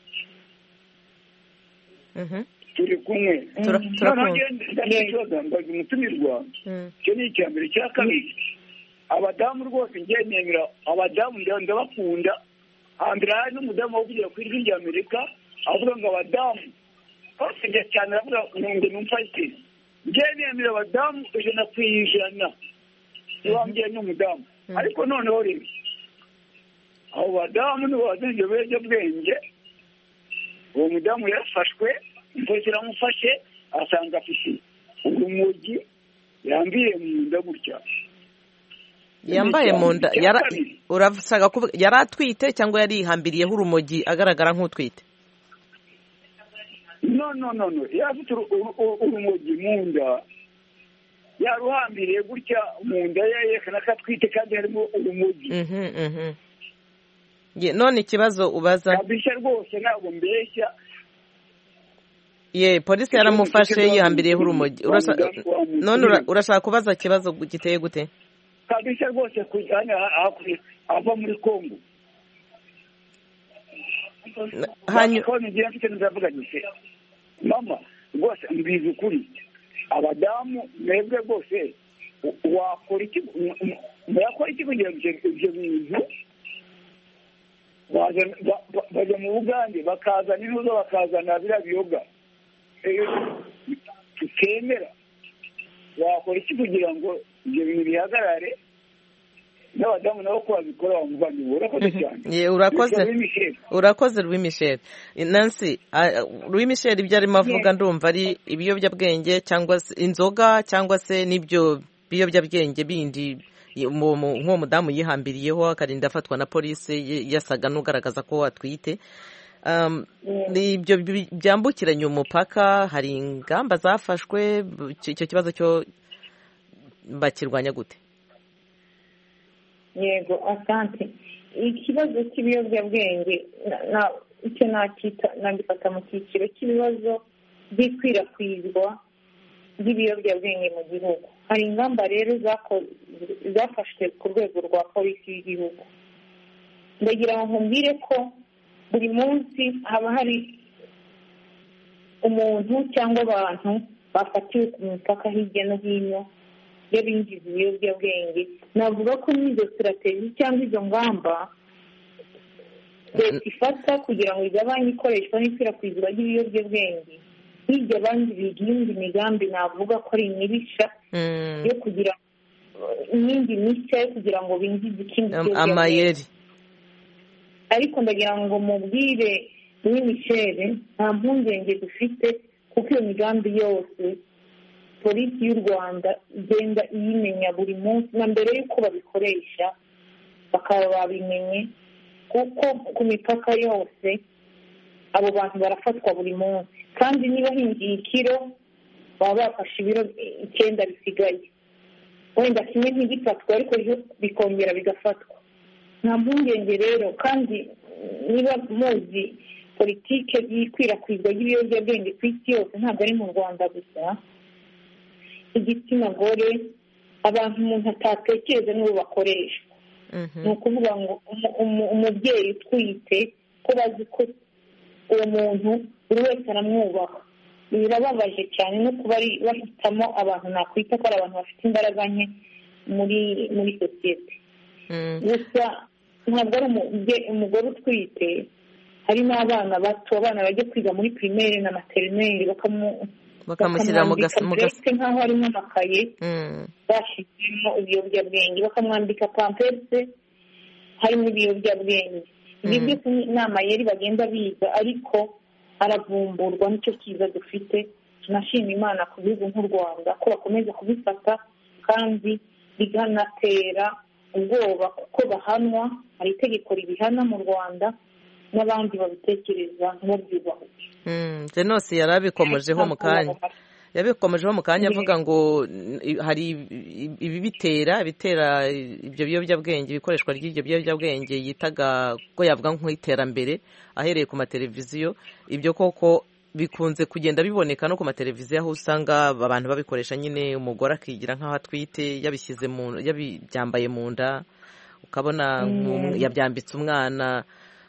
Turi kumwe. Ndambaza umutumirwa, icyo ni icya mbere. Icya kabiri, abadamu rwose ngiye nemera abadamu ndabakunda. Hambere hari n'umudamu wavugira ku ijwi rya Amerika avuga ngo abadamu bafite cyane, aravuga ngo numfashe. Ngiye nemera abadamu 100%. Niwambye n'umudamu. Ariko noneho rero abo badamu nibo bazenze ibiyobyabwenge. Uwo mudamu yarafashwe, impolisi iramufashe, asanga afite urumogi yambiriye mu nda gutya. Yambaye mu nda urashaka kuvuga yari atwite cyangwa yari yihambiriyeho urumogi agaragara nk'utwite? No, yari afite urumogi mu nda, yaruhambiriye gutya mu nda yerekana ko atwite kandi harimo urumogi. None ikibazo ubaza kabisa rwose ntabwo mbeshya. Polisi yaramufashe yihambiriyeho urumogi. None urashaka kubaza ikibazo giteye gute? Kabisa rwose kujyana ava muri Kongo. Hanyuma ngiye mfite ndavuga nti mama rwose mbizi ukuri, abadamu mwebwe rwose wakora iki kugira ngo ibyo bintu bajya mu Bugande bakazana intuzo bakazana biriya biyoga tukemera, wakora iki kugira ngo ibyo bintu bihagarare n'abadamu nabo ko babikora bamuvandimwe? Urakoze cyane. Urakoze Louis Michel. Nancy, Louis Michel ibyo arimo avuga ndumva ari ibiyobyabwenge cyangwa se inzoga cyangwa se n'ibyo biyobyabwenge bindi nk'uwo mudamu yihambiriyeho akarinda afatwa na polisi yasaga n'ugaragaza ko atwite. Ibyo byambukiranya umupaka, hari ingamba zafashwe, icyo kibazo cyo bakirwanya gute? Yego, asante. Ikibazo cy'ibiyobyabwenge icyo nagifata mu cyiciro cy'ibibazo by'ikwirakwizwa ry'ibiyobyabwenge mu gihugu. Hari ingamba rero zafashwe ku rwego rwa polisi y'igihugu. Ndagira ngo nkubwire ko buri munsi haba hari umuntu cyangwa abantu bafatiwe ku mipaka hirya no hino y'abinjiza ibiyobyabwenge. Navuga ko n'izo sitrategi cyangwa izo ngamba leta ifata kugira ngo igabanye ikoreshwa n'ikwirakwizwa ry'ibiyobyabwenge, hirya abandi biga iyindi migambi navuga ko ari imibisha yo kugira iyindi mishya yo kugira ngo binjize ikindi amayeri. Ariko ndagira ngo mubwire Louis Michel nta mpungenge dufite, kuko iyo migambi yose polisi y'u Rwanda igenda iyimenya buri munsi, na mbere y'uko babikoresha bakaba babimenye, kuko ku mipaka yose abo bantu barafatwa buri munsi. Kandi niba hinjiye ikiro baba bafashe ibiro 9 bisigaye, wenda kimwe ntigifatwa ariko bikongera bigafatwa. Nta mpungenge rero. Kandi niba muzi politike y'ikwirakwizwa ry'ibiyobyabwenge ku isi yose, ntabwo ari mu Rwanda gusa, igitsina gore, abantu umuntu atatekereza nibo bakoreshwa. Ni ukuvuga ngo umubyeyi utwite ko bazi ko uwo muntu buri wese aramwubaha. Birababaje cyane no kuba bahitamo abantu nakwita ko ari abantu bafite imbaraga nke muri sosiyete. Gusa ntabwo ari umugore utwite, hari n'abana bato, abana bajya kwiga muri primaire na maternelle bakamushyira mu gase nk'aho harimo amakaye bashyizemo ibiyobyabwenge, bakamwambika pamperse harimo ibiyobyabwenge. Ibi byose ni amayeri bagenda biga, ariko aravumburwa. Nicyo cyiza dufite. Tunashima Imana ku gihugu nk'u Rwanda ko bakomeza kubifata kandi biganatera ubwoba kuko bahanwa. Hari itegeko ribihana mu Rwanda, n'abandi babitekereza ntibabyubahuke. Jenose yarabikomojeho mu kanya avuga ngo hari ibitera ibyo biyobyabwenge, ibikoreshwa ry'ibyo biyobyabwenge yitaga ko yavuga nk'iterambere ahereye ku mateleviziyo. Ibyo koko bikunze kugenda biboneka no ku mateleviziyo, aho usanga abantu babikoresha nyine, umugore akigira nk'aho atwite yabyambaye mu nda, ukabona yabyambitse umwana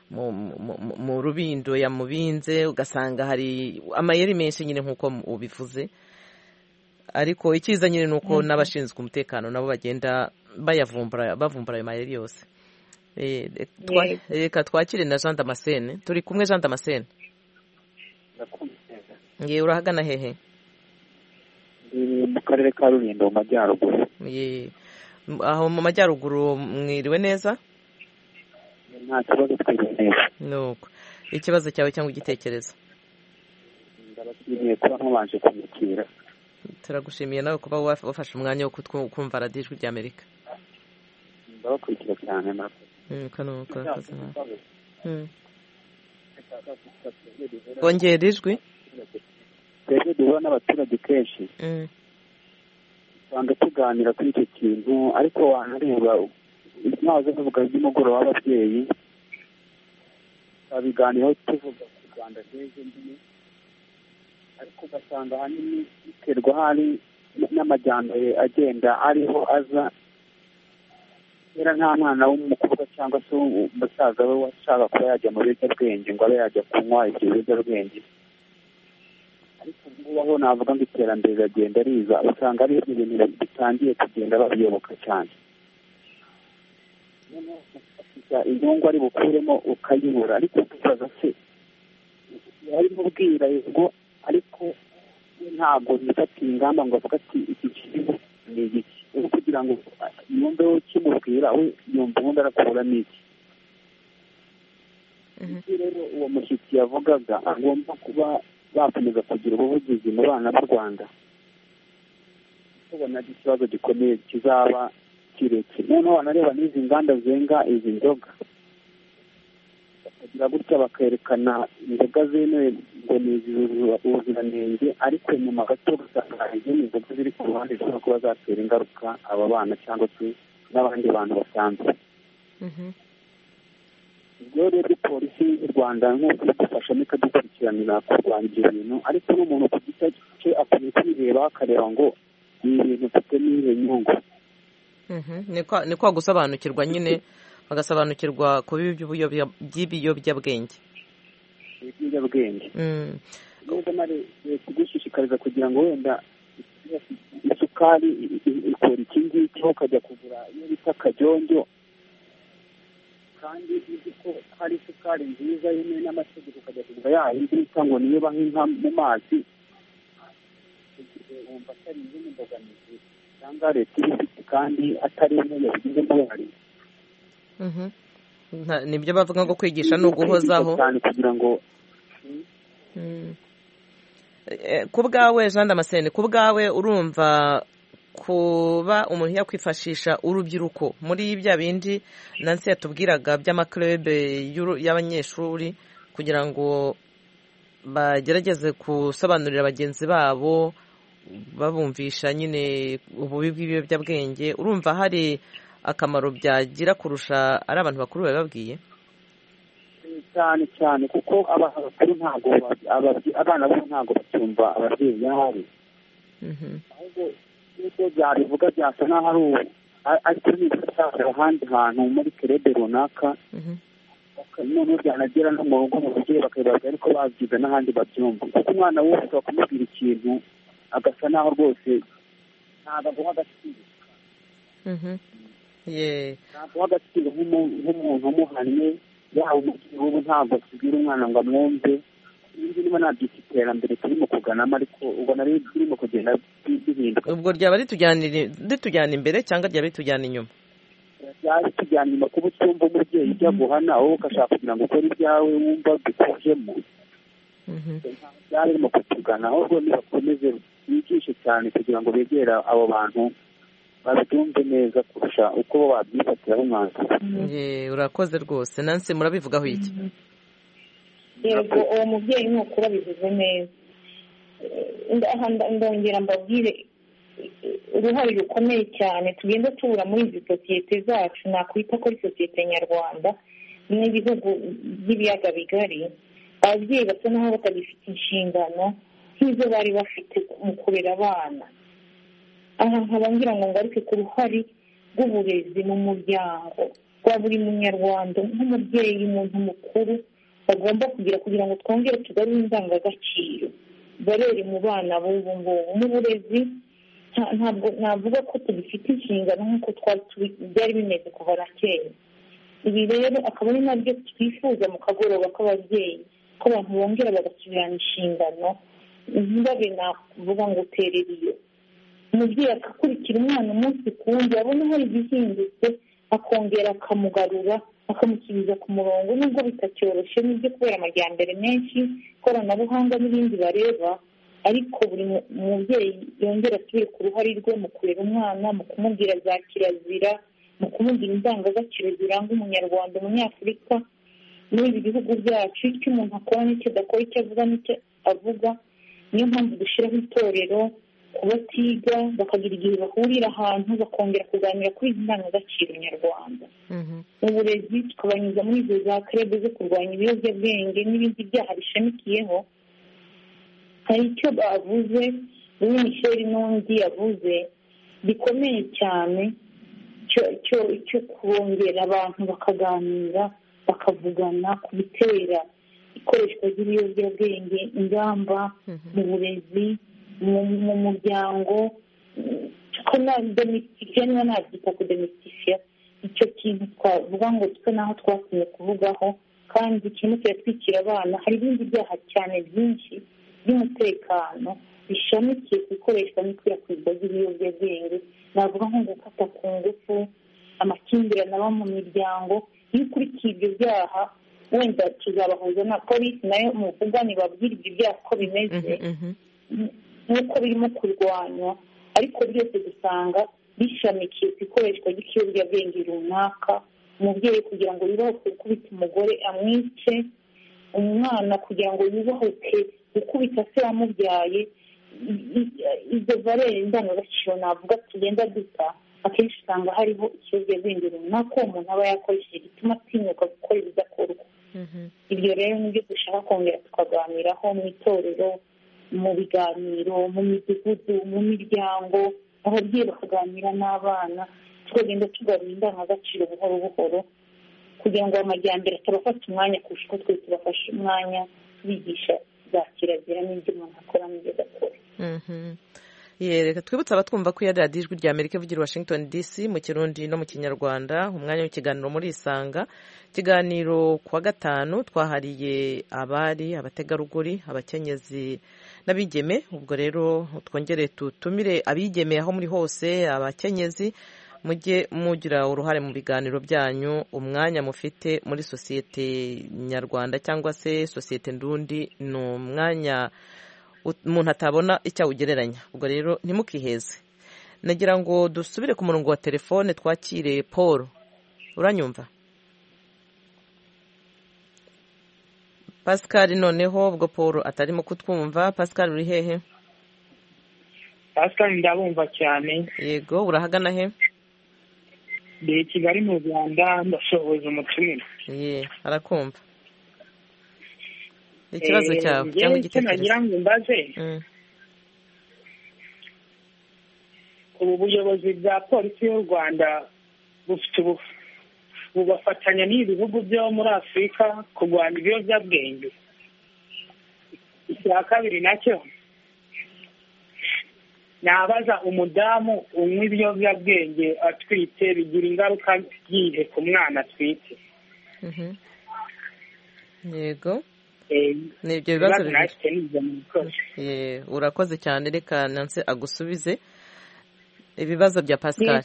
mu rubindo yamubinze, ugasanga hari amayeri menshi nyine nk'uko ubivuze. Ariko icyiza nyine ni uko n'abashinzwe umutekano nabo bagenda bavumbura ayo mayeri yose. Reka twakire na Jean Damascene. Turi kumwe Jean Damascene. Urahagana hehe? Mu karere ka Rulindo, mu majyaruguru. Aho mu majyaruguru mwiriwe neza? Nta kibazo, twiriwe neza. Nuko ikibazo cyawe cyangwa igitekerezo? Ndabashimiye kuba mubanje kumukira. turagushimiye nawe kuba wafashe umwanya wo kumva radiyo ijwi ry'Amerika. ndabakurikira cyane bongera ijwi. twebwe duhura n'abaturage kenshi usanga tuganira kuri icyo kintu, ariko wanareba inama zo kuvuga z'umugoroba w'ababyeyi babiganiraho tuvuga ku Rwanda rw'ejo nyine, ariko ugasanga ahanini biterwa hari n'amajyambere agenda ariho aza, kera nta mwana w'umukobwa cyangwa se umusaza we washaka kuba yajya mu biyobyabwenge ngo abe yajya kunywa ibyo biyobyabwenge, ariko ubu ngubu aho navuga ngo iterambere riragenda riza, usanga ari ibintu bitangiye kugenda babiyoboka cyane, inyungu ari bukuremo ukayibura, ariko tukaza se arimo ubwira yego, ariko ntabwo yifatiye ingamba ngo avuga ati iki kintu ni igiki, kugira ngo yumve kimubwira we yumva ubundi arakura n'iki. Rero uwo mushyitsi yavugaga agomba kuba bakomeza kugira ubuvugizi mu bana b'u Rwanda, tubona ikibazo gikomeye kizaba kirekire. Noneho wanareba n'izi nganda zenga izi nzoga, bakagira gutya bakerekana inzoga zemewe ngo ni ubuziranenge, ariko nyuma gato ugasanga izindi nzoga ziri ku ruhande zishobora kuba zatera ingaruka aba bana cyangwa se n'abandi bantu basanzwe. ubwo rero polisi y'u Rwanda nk'uko idufashamo ikadukurikiranira kurwanya ibyo bintu, ariko n'umuntu ku giti cye akwiye kwireba akareba ngo ni ibintu mfite n'iyo nyungu. ni kwa gusobanukirwa nyine, bagasobanukirwa ku by'ibiyobyabwenge. nubwo nari kugushishikariza kugira ngo wenda isukari ikora iki ngiki ukajya kugura iyo bita akajonjo, kandi uzi ko hari isukari nziza yemewe n'amategeko, ukajya kugura yayindi bita ngo niyo nk'inka mu mazi, wumva atari izindi mbogamizi cyangwa leta ibifite kandi atari imwe yabigizemo uruhare. nibyo bavuga ngo kwigisha ni uguhozaho kugira ngo ku bwawe Jean Damascene, ku bwawe urumva kuba umuntu yakwifashisha urubyiruko muri bya bindi Nancy yatubwiraga by'amaklube y'abanyeshuri kugira ngo bagerageze gusobanurira bagenzi babo babumvisha nyine ububi bw'ibiyobyabwenge, urumva hari akamaro byagira kurusha ari abantu bakuru bababwiye? cyane cyane kuko abakuru ntabwo abana bo ntabwo bacyumva ababyeyi nyahari, ahubwo n'ubwo byabivuga byasa n'aho ari kubifasha ahandi hantu muri kerebe runaka, noneho byanagera no mu rugo mu babyeyi bakabibaza ariko babyiga n'ahandi babyumva, kuko umwana wese bakamubwira ikintu agasa n'aho rwose ntabwo aguha agaciro, ntabwo aguha agaciro nk'umuntu umuhannye, yaba umubyeyi w'ubu ntabwo akibwira umwana ngo amwumve. ibindi niba nabyita iterambere turimo kuganamo, ariko ubona rero turimo kugenda bihinduka. ubwo ryaba ritujyana imbere cyangwa ryaba ritujyana inyuma? ryaba ritujyana inyuma, kuba utumva umubyeyi ujya guhana wowe ugashaka kugira ngo ukore ibyawe wumva bikujemo, byaba birimo kutugana. ahubwo nibakomeze bigishe cyane kugira ngo begere abo bantu babyumve neza kurusha uko bo babyifatiraho umwanzuro. urakoze rwose. Nancy, murabivugaho iki? yego, uwo mubyeyi ni ukuri abivuze neza. ndongera mbabwire uruhare rukomeye cyane tugenda tubura muri izi sosiyete zacu, nakwita ko ari sosiyete nyarwanda n'ibihugu by'ibiyaga bigari. ababyeyi basa n'aho batagifite inshingano nk'izo bari bafite mu kurera abana. aha nkaba ngira ngo ngaruke ku ruhare rw'uburezi mu muryango rwa buri munyarwanda, nk'umubyeyi, umuntu mukuru bagomba kugira ngo twongere tugarure indangagaciro barere mu bana b'ubu ngubu. mu burezi ntabwo navuga ko tugifite inshingano nk'uko byari bimeze kuva na kera. ibi rero akaba ari nabyo twifuza mu kagoroba k'ababyeyi, ko abantu bongera bagasubirana inshingano, ntibabe navuga ngo uterere iyo. umubyeyi akakurikira umwana umunsi ku wundi, abona hari igihindutse akongera akamugarura akamusubiza ku murongo, nubwo bitacyoroshye n'ibyo kubera amajyambere menshi, ikoranabuhanga n'ibindi bareba, ariko buri mubyeyi yongera asubire ku ruhare rwe mu kurera umwana, mu kumubwira za kirazira, mu kumubwira indangagaciro ziranga umunyarwanda, umunyafurika muri ibi bihugu byacu, icyo umuntu akora n'icyo adakora, icyo avuga n'icyo avuga. Niyo mpamvu dushyiraho itorero ku batiga bakagira igihe bahurira ahantu bakongera kuganira kuri izi ndangagaciro nyarwanda. Mu burezi tukabanyuza muri izo za krebe zo kurwanya ibiyobyabwenge n'ibindi byaha bishamikiyeho. Hari icyo bavuze Louis Michel n'undi yavuze gikomeye cyane cyo kubongera abantu bakaganira bakavugana ku bitera ikoreshwa ry'ibiyobyabwenge, ingamba mu burezi, mu muryango, niba nabyita kudomesitifiya icyo kintu twavuga ngo twe naho twasinye kuvugaho, kandi kirimo kiratwikira abana. Hari ibindi byaha cyane byinshi by'umutekano bishamikiye ku ikoreshwa n'ikwirakwizwa ry'ibiyobyabwenge. Navuga nko gufata ku ngufu, amakimbirane aba mu miryango. Iyo ukurikiye ibyo byaha wenda tuzabahuza na polisi nayo muvugane babwire ibyo byaha uko bimeze n'uko birimo kurwanywa, ariko byose dusanga bishamikiye ku ikoreshwa ry'ikiyobyabwenge runaka. Umubyeyi kugira ngo yubahuke gukubita umugore amwice, umwana kugira ngo yubahuke gukubita se wamubyaye. Izo valere indangagaciro navuga tugenda duta, akenshi usanga hariho ikiyobyabwenge runaka uwo muntu aba yakoresheje gituma atinyuka gukora ibidakorwa. Ibyo rero nibyo dushaka kongera tukaganiraho mu itorero, mu biganiro, mu midugudu, mu miryango, ababyeyi bakaganira n'abana, tukagenda tugarura indangagaciro buhoro buhoro kugira ngo amajyambere atabafata umwanya kurusha uko twe tubafashe umwanya tubigisha za kirazira n'ibyo umuntu akora n'ibyo adakora. Reka twibutse abatwumva ko iya radiyo ijwi rya Amerika ivugira Washington DC mu Kirundi no mu Kinyarwanda, umwanya w'ikiganiro muri Isanga. Ikiganiro kuwa gatanu twahariye abari, abategarugori, abakenyezi n'abigeme. Ubwo rero twongere tutumire abigeme aho muri hose, abakenyezi, mujye mugira uruhare mu biganiro byanyu. Umwanya mufite muri sosiyete nyarwanda cyangwa se sosiyete ndundi ni umwanya umuntu atabona icyo awugereranya. Ubwo rero ntimukiheze. Nagira ngo dusubire ku murongo wa telefone twakire Paul. Uranyumva? Pascal noneho ubwo Paul atarimo kutwumva. Pascal uri hehe? Pascal ndabumva cyane. Yego, urahagana he? Ndi Kigali mu Rwanda, ndashoboza umutumire. Arakumva. Ikibazo cyawe cyangwa igitekerezo? Nagira ngo mbaze ubu buyobozi bwa polisi y'u Rwanda bubafatanya n'ibihugu byo muri Afurika kurwanya ibiyobyabwenge. Icya kabiri nacyo nabaza, umudamu unywa ibiyobyabwenge atwite bigira ingaruka zihe ku mwana atwite? Yego, ni ibyo bibazo urakoze cyane. Reka Nancy agusubize ibibazo bya Pascal.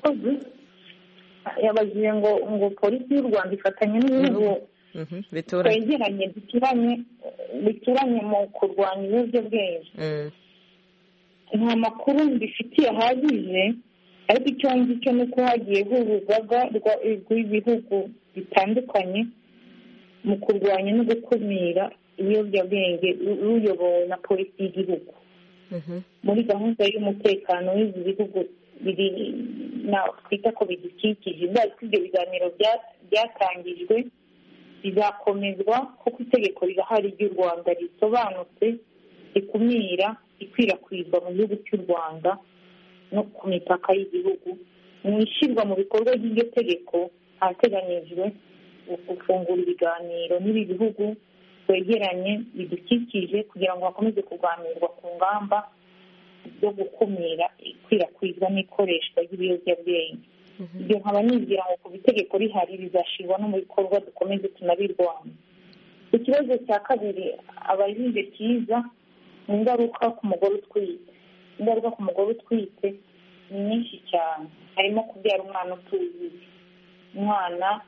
Yabajije ngo polisi y'u Rwanda ifatanya n'ibihugu twegeranye bituranye mu kurwanya ibiyobyabwenge. Nta makuru mbifitiye ahagije, ariko icyo nzi cyo ni uko hagiye urugaga rw'ibihugu bitandukanye mu kurwanya no gukumira ibiyobyabwenge ruyobowe na polisi y'igihugu. Muri gahunda y'umutekano w'ibi bihugu twita ko bidukikije, ibyo biganiro byatangijwe bizakomezwa kuko itegeko rirahari ry'u Rwanda risobanutse rikumira ikwirakwizwa mu gihugu cy'u Rwanda no ku mipaka y'igihugu. Mu ishyirwa mu bikorwa ry'iryo tegeko hateganyijwe gufungura ibiganiro n'ibi bihugu twegeranye bidukikije kugira ngo hakomeze kuganirwa ku ngamba zo gukumira ikwirakwizwa n'ikoreshwa ry'ibiyobyabwenge. Ibyo nkaba nibwira ngo ku itegeko rihari bizashyirwa no mu bikorwa dukomeze tunabirwanya. Ikibazo cya kabiri abajije cyiza ni ingaruka ku mugore utwite. Ingaruka ku mugore utwite ni nyinshi cyane, harimo kubyara umwana utuzuye, umwana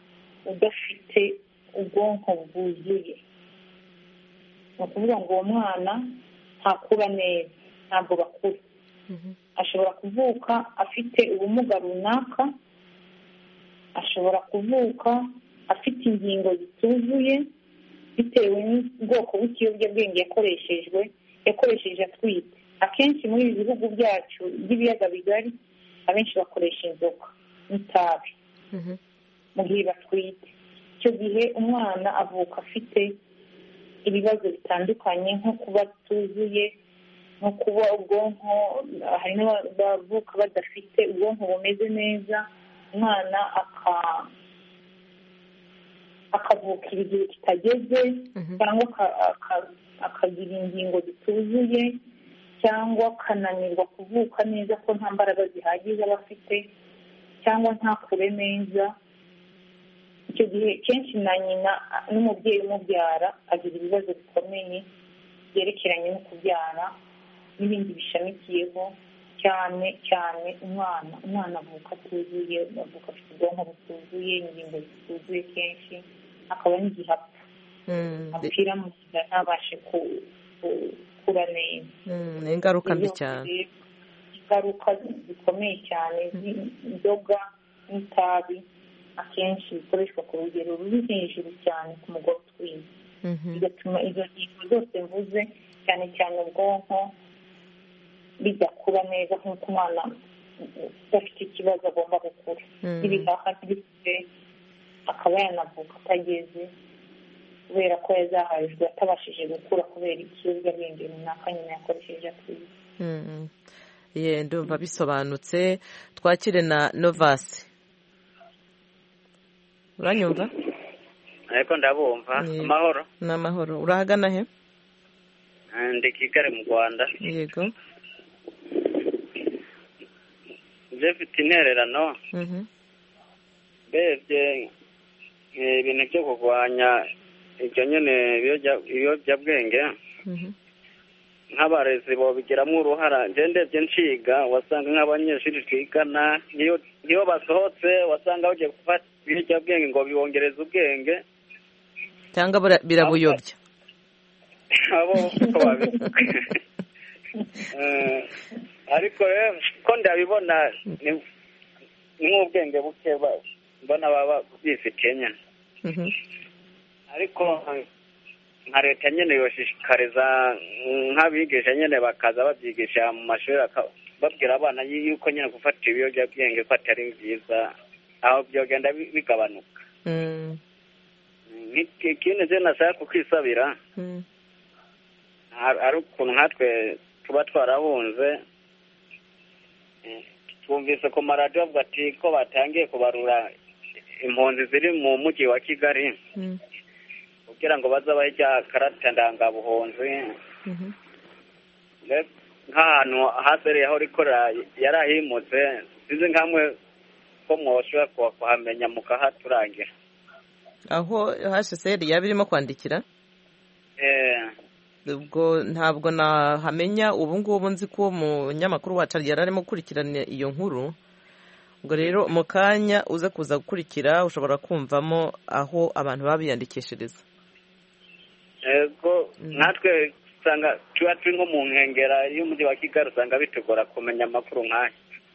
udafite ubwonko bwuzuye. Ni ukuvuga ngo uwo mwana ntakura neza, ntabwo bakura. Ashobora kuvuka afite ubumuga runaka, ashobora kuvuka afite ingingo zituzuye bitewe n'ubwoko bw'ikiyobyabwenge yakoresheje atwite. Akenshi muri ibi bihugu byacu by'ibiyaga bigari, abenshi bakoresha inzoga n'itabi mu gihe batwite. Icyo gihe umwana avuka afite ibibazo bitandukanye nko kuba atuzuye, nko kuba ubwonko, hari n'abavuka badafite ubwonko bumeze neza, umwana akavukira igihe kitageze, cyangwa akagira ingingo zituzuye, cyangwa akananirwa kuvuka neza ko nta mbaraga zihagije aba afite, cyangwa ntakure neza. Icyo gihe kenshi na nyina n'umubyeyi umubyara agira ibibazo bikomeye byerekeranye no kubyara n'ibindi bishamikiyeho, cyane cyane umwana avuka atuzuye, avuka afite ubwonko butuzuye, ingingo zituzuye, kenshi akaba n'igihe apfa, apfira mu nda ntabashe gukura neza. ni ingaruka mbi cyane, ingaruka zikomeye cyane z'inzoga n'itabi akenshi bikoreshwa ku rugero ruri hejuru cyane ku mugore utwite, bigatuma izo ngingo zose mvuze, cyane cyane ubwonko, bidakura neza nk'uko umwana udafite ikibazo agomba gukura. N'ibihaha ntibikure, akaba yanavuka atageze kubera ko yazaharijwe atabashije gukura kubera ikiyobyabwenge runaka nyina yakoresheje atwite. Ndumva bisobanutse. Twakire na Novasi. Uranyumva? Ariko ndabumva. Amahoro. Ni amahoro. Urahagana he? Ndi Kigali mu Rwanda. Yego. Mfite intererano. Bebye ibintu byo kurwanya ibyo nyine ibiyobyabwenge, nk'abarezi babigiramo uruhara. Ndebye nshiga wasanga nk'abanyeshuri twigana iyo basohotse wasanga bagiye gufata ibiyobyabwenge ngo bibongereze ubwenge, cyangwa birabuyobya abo uko babivuga. Ariko ko ndabibona ni nk'ubwenge buke mbona baba bifitiye nyine. Ariko nka leta nyine yoshishikariza nk'abigisha nyine bakaza babyigisha mu mashuri, babwira abana yuko nyine gufata ibiyobyabwenge ko atari byiza, aho byogenda bigabanuka. Ikindi nje nashaka kukwisabira, ari ukuntu nkatwe tuba twarahunze, twumvise ku maradiyo bavuga ati ko batangiye kubarura impunzi ziri mu mujyi wa Kigali kugira ngo bazabahe rya karata ndangabuhunzi. Nk'ahantu hasereye aho rikorera yarahimutse, sizi nkamwe ko mwoshobora kuhamenya mukahaturangira. Aho HCR yaba irimo kwandikira? Ubwo ntabwo nahamenya ubu ngubu, nzi ko umunyamakuru wacu yari arimo gukurikirana iyo nkuru. Ubwo rero mu kanya uze kuza gukurikira ushobora kumvamo aho abantu babiyandikishiriza. Yego, natwe usanga tuba turi nko mu nkengera y'umujyi wa Kigali, usanga bitugora kumenya amakuru nk'aya.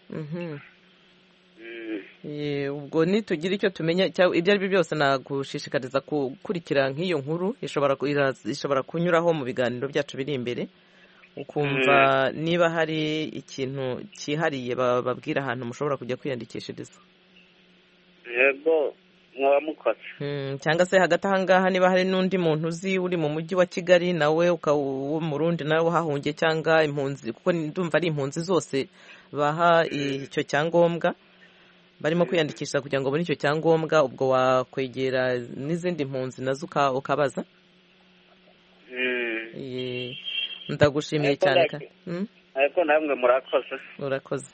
Ubwo nitugira icyo tumenya ibyo ari byo byose nagushishikariza gukurikira nk'iyo nkuru, ishobora kunyuraho mu biganiro byacu biri imbere, ukumva niba hari ikintu cyihariye bababwira ahantu mushobora kujya kwiyandikishiriza. Yego, mwaba mukoze. Cyangwa se hagati aha ngaha niba hari n'undi muntu uzi uri mu mujyi wa Kigali nawe umurundi nawe wahahungiye, cyangwa impunzi, kuko ndumva ari impunzi zose baha icyo cyangombwa, barimo kwiyandikisha kugira ngo babone icyo cyangombwa. Ubwo wakwegera n'izindi mpunzi nazo ukabaza. Ndagushimiye cyane. Ariko namwe murakoze. Urakoze.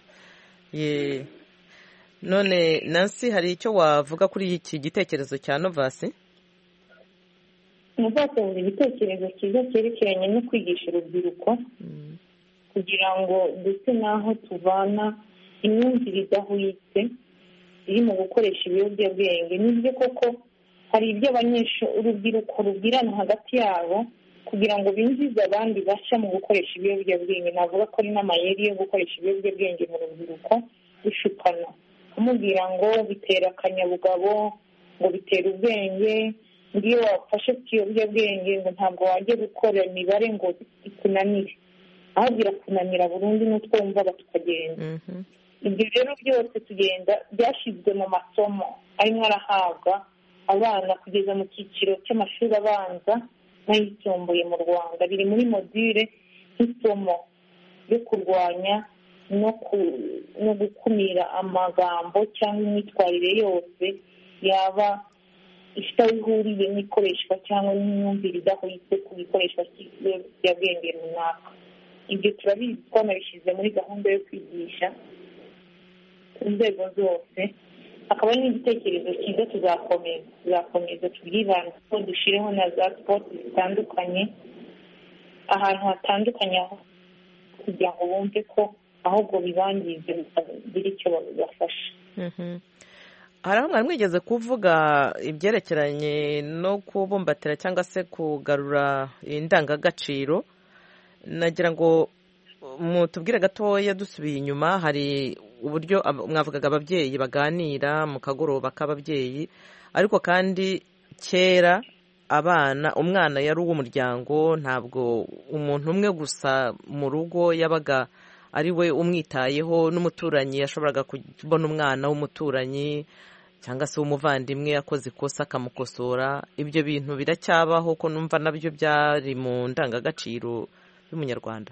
None Nancy, hari icyo wavuga kuri iki gitekerezo cya Novasi? Novasi ni igitekerezo cyiza cyerekeranye no kwigisha urubyiruko kugira ngo ndetse n'aho tuvana imyumvire idahwitse iri mu gukoresha ibiyobyabwenge. Nibyo koko hari ibyo urubyiruko rubwirana hagati yabo kugira ngo binjize abandi bashya mu gukoresha ibiyobyabwenge. Navuga ko ari n'amayeri yo gukoresha ibiyobyabwenge mu rubyiruko, gushukana, kumubwira ngo bitera akanyabugabo, ngo bitera ubwenge, iyo wafashe ikiyobyabwenge ngo ntabwo wajya gukora imibare ngo ikunanire, aho birakunanira burundu n'utwo wumva tukagenda. Ibyo rero byose tugenda byashyizwe mu masomo arimo arahabwa abana kugeza mu cyiciro cy'amashuri abanza n'ayisumbuye mu Rwanda. Biri muri module nk'isomo ryo kurwanya no gukumira amagambo cyangwa imyitwarire yose yaba ifite aho ihuriye n'ikoreshwa cyangwa n'imyumvire idahwitse ku ikoreshwa ry'ibiyobyabwenge runaka. Ibyo turabizi, twanabishyize muri gahunda yo kwigisha inzego zose. Hakaba n'igitekerezo cyiza tuzakomeza tubwibanda ko dushyireho na za sipoti zitandukanye ahantu hatandukanye kugira ngo bumve ko ahubwo bibangize bigira icyo babafasha. hari aho mwari mwigeze kuvuga ibyerekeranye no kubumbatira cyangwa se kugarura indangagaciro. Nagira ngo mutubwire gatoya dusubiye inyuma. Hari uburyo mwavugaga ababyeyi baganira mu kagoroba k'ababyeyi, ariko kandi kera umwana yari uw'umuryango, ntabwo umuntu umwe gusa mu rugo yabaga ari we umwitayeho, n'umuturanyi yashoboraga kubona umwana w'umuturanyi cyangwa se w'umuvandimwe yakoze ikosa akamukosora. Ibyo bintu biracyabaho ko numva nabyo byari mu ndangagaciro y'umunyarwanda.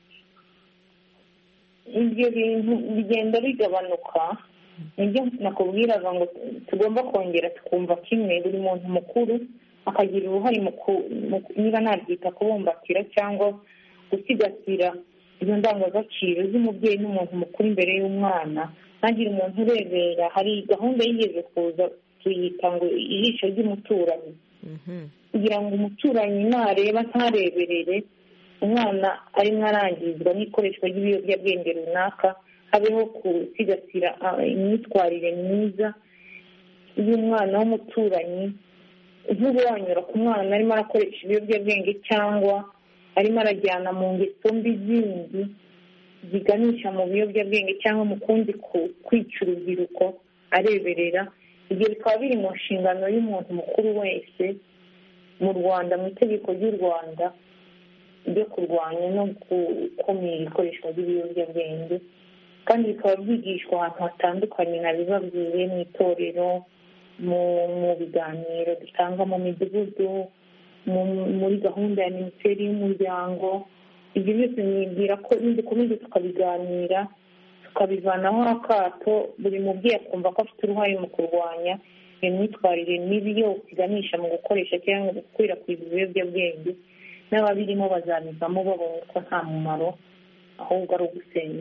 Ibyo bintu bigenda bigabanuka, nibyo nakubwiraga ngo tugomba kongera tukumva kimwe, buri muntu mukuru akagira uruhare niba nabyita kubumbatira cyangwa gusigasira izo ndangagaciro z'umubyeyi n'umuntu mukuru imbere y'umwana. Ntagire umuntu urebera. Hari gahunda yigeze kuza tuyita ngo ijisho ry'umuturanyi, kugira ngo umuturanyi nareba ntareberere umwana arimo arangizwa n'ikoreshwa ry'ibiyobyabwenge runaka, habeho gusigasira imyitwarire myiza y'umwana w'umuturanyi. Nk'ubu wanyura ku mwana arimo arakoresha ibiyobyabwenge cyangwa arimo arajyana mu ngeso mbi zindi ziganisha mu biyobyabwenge cyangwa mu kundi kwica urubyiruko, areberera. Ibyo bikaba biri mu nshingano y'umuntu mukuru wese mu Rwanda, mu itegeko ry'u Rwanda ryo kurwanya no gukumira ikoreshwa ry'ibiyobyabwenge, kandi bikaba byigishwa ahantu hatandukanye, nabibabwiye, mu itorero, mu biganiro dutanga mu midugudu, muri gahunda ya minisiteri y'umuryango. Ibyo byose nibwira ko nidukomeza tukabiganira tukabivanaho akato, buri mubyeyi akumva ko afite uruhare mu kurwanya iyo myitwarire mibi yose iganisha mu gukoresha cyangwa gukwirakwiza ibiyobyabwenge, n'ababirimo bazabivamo babonye ko nta mumaro ahubwo ari ugusenya.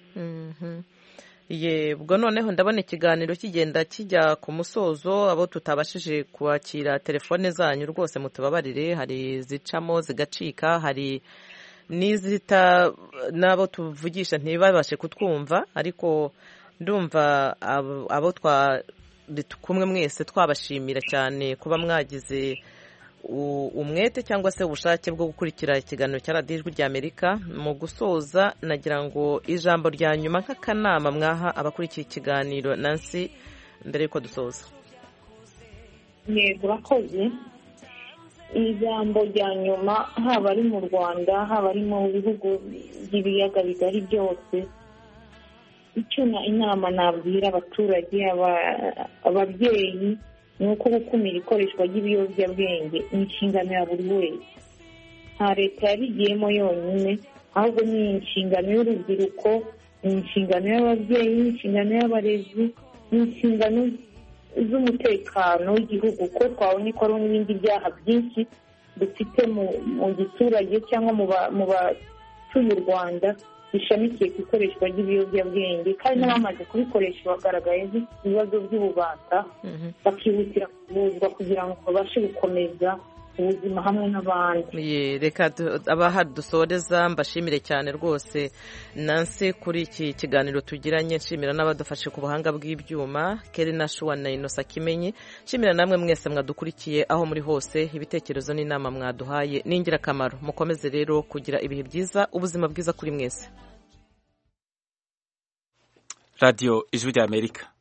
Ubwo noneho ndabona ikiganiro kigenda kijya ku musozo. Abo tutabashije kwakira telefone zanyu rwose mutubabarire, hari zicamo zigacika, hari n'abo tuvugisha ntibabashe kutwumva, ariko ndumva abo kumwe mwese twabashimira cyane kuba mwagize umwete cyangwa se ubushake bwo gukurikira ikiganiro cya radiyo ijwi ry'Amerika. Mu gusoza nagira ngo ijambo rya nyuma nk'akanama mwaha abakurikiye ikiganiro. Nancy, mbere yuko dusoza. Yego, urakoze. Ijambo rya nyuma, haba ari mu Rwanda, haba ari mu bihugu by'ibiyaga bigari byose, icyo inama nabwira abaturage, ababyeyi, ni uko gukumira ikoreshwa ry'ibiyobyabwenge ni inshingano ya buri wese. Nta leta yabigiyemo yonyine, ahubwo ni inshingano y'urubyiruko, ni inshingano y'ababyeyi, ni inshingano y'abarezi, ni inshingano z'umutekano w'igihugu, ko twabonye ko hari n'ibindi byaha byinshi dufite mu giturage cyangwa mu batuye u Rwanda bishamikiye ku ikoreshwa ry'ibiyobyabwenge, kandi n'abamaze kubikoresha bagaragaye ibibazo by'ububata, bakihutira kuvuzwa kugira ngo babashe gukomeza ubuzima hamwe n'abandi. Reka abaha dusoreza mbashimire cyane rwose Nancy kuri iki kiganiro tugiranye, nshimira n'abadufashe ku buhanga bw'ibyuma Keri na Shuwa na Inosa Kimenyi, nshimira namwe mwese mwadukurikiye aho muri hose, ibitekerezo n'inama mwaduhaye ni ingirakamaro. Mukomeze rero kugira ibihe byiza, ubuzima bwiza kuri mwese. Radio Ijwi ry'Amerika.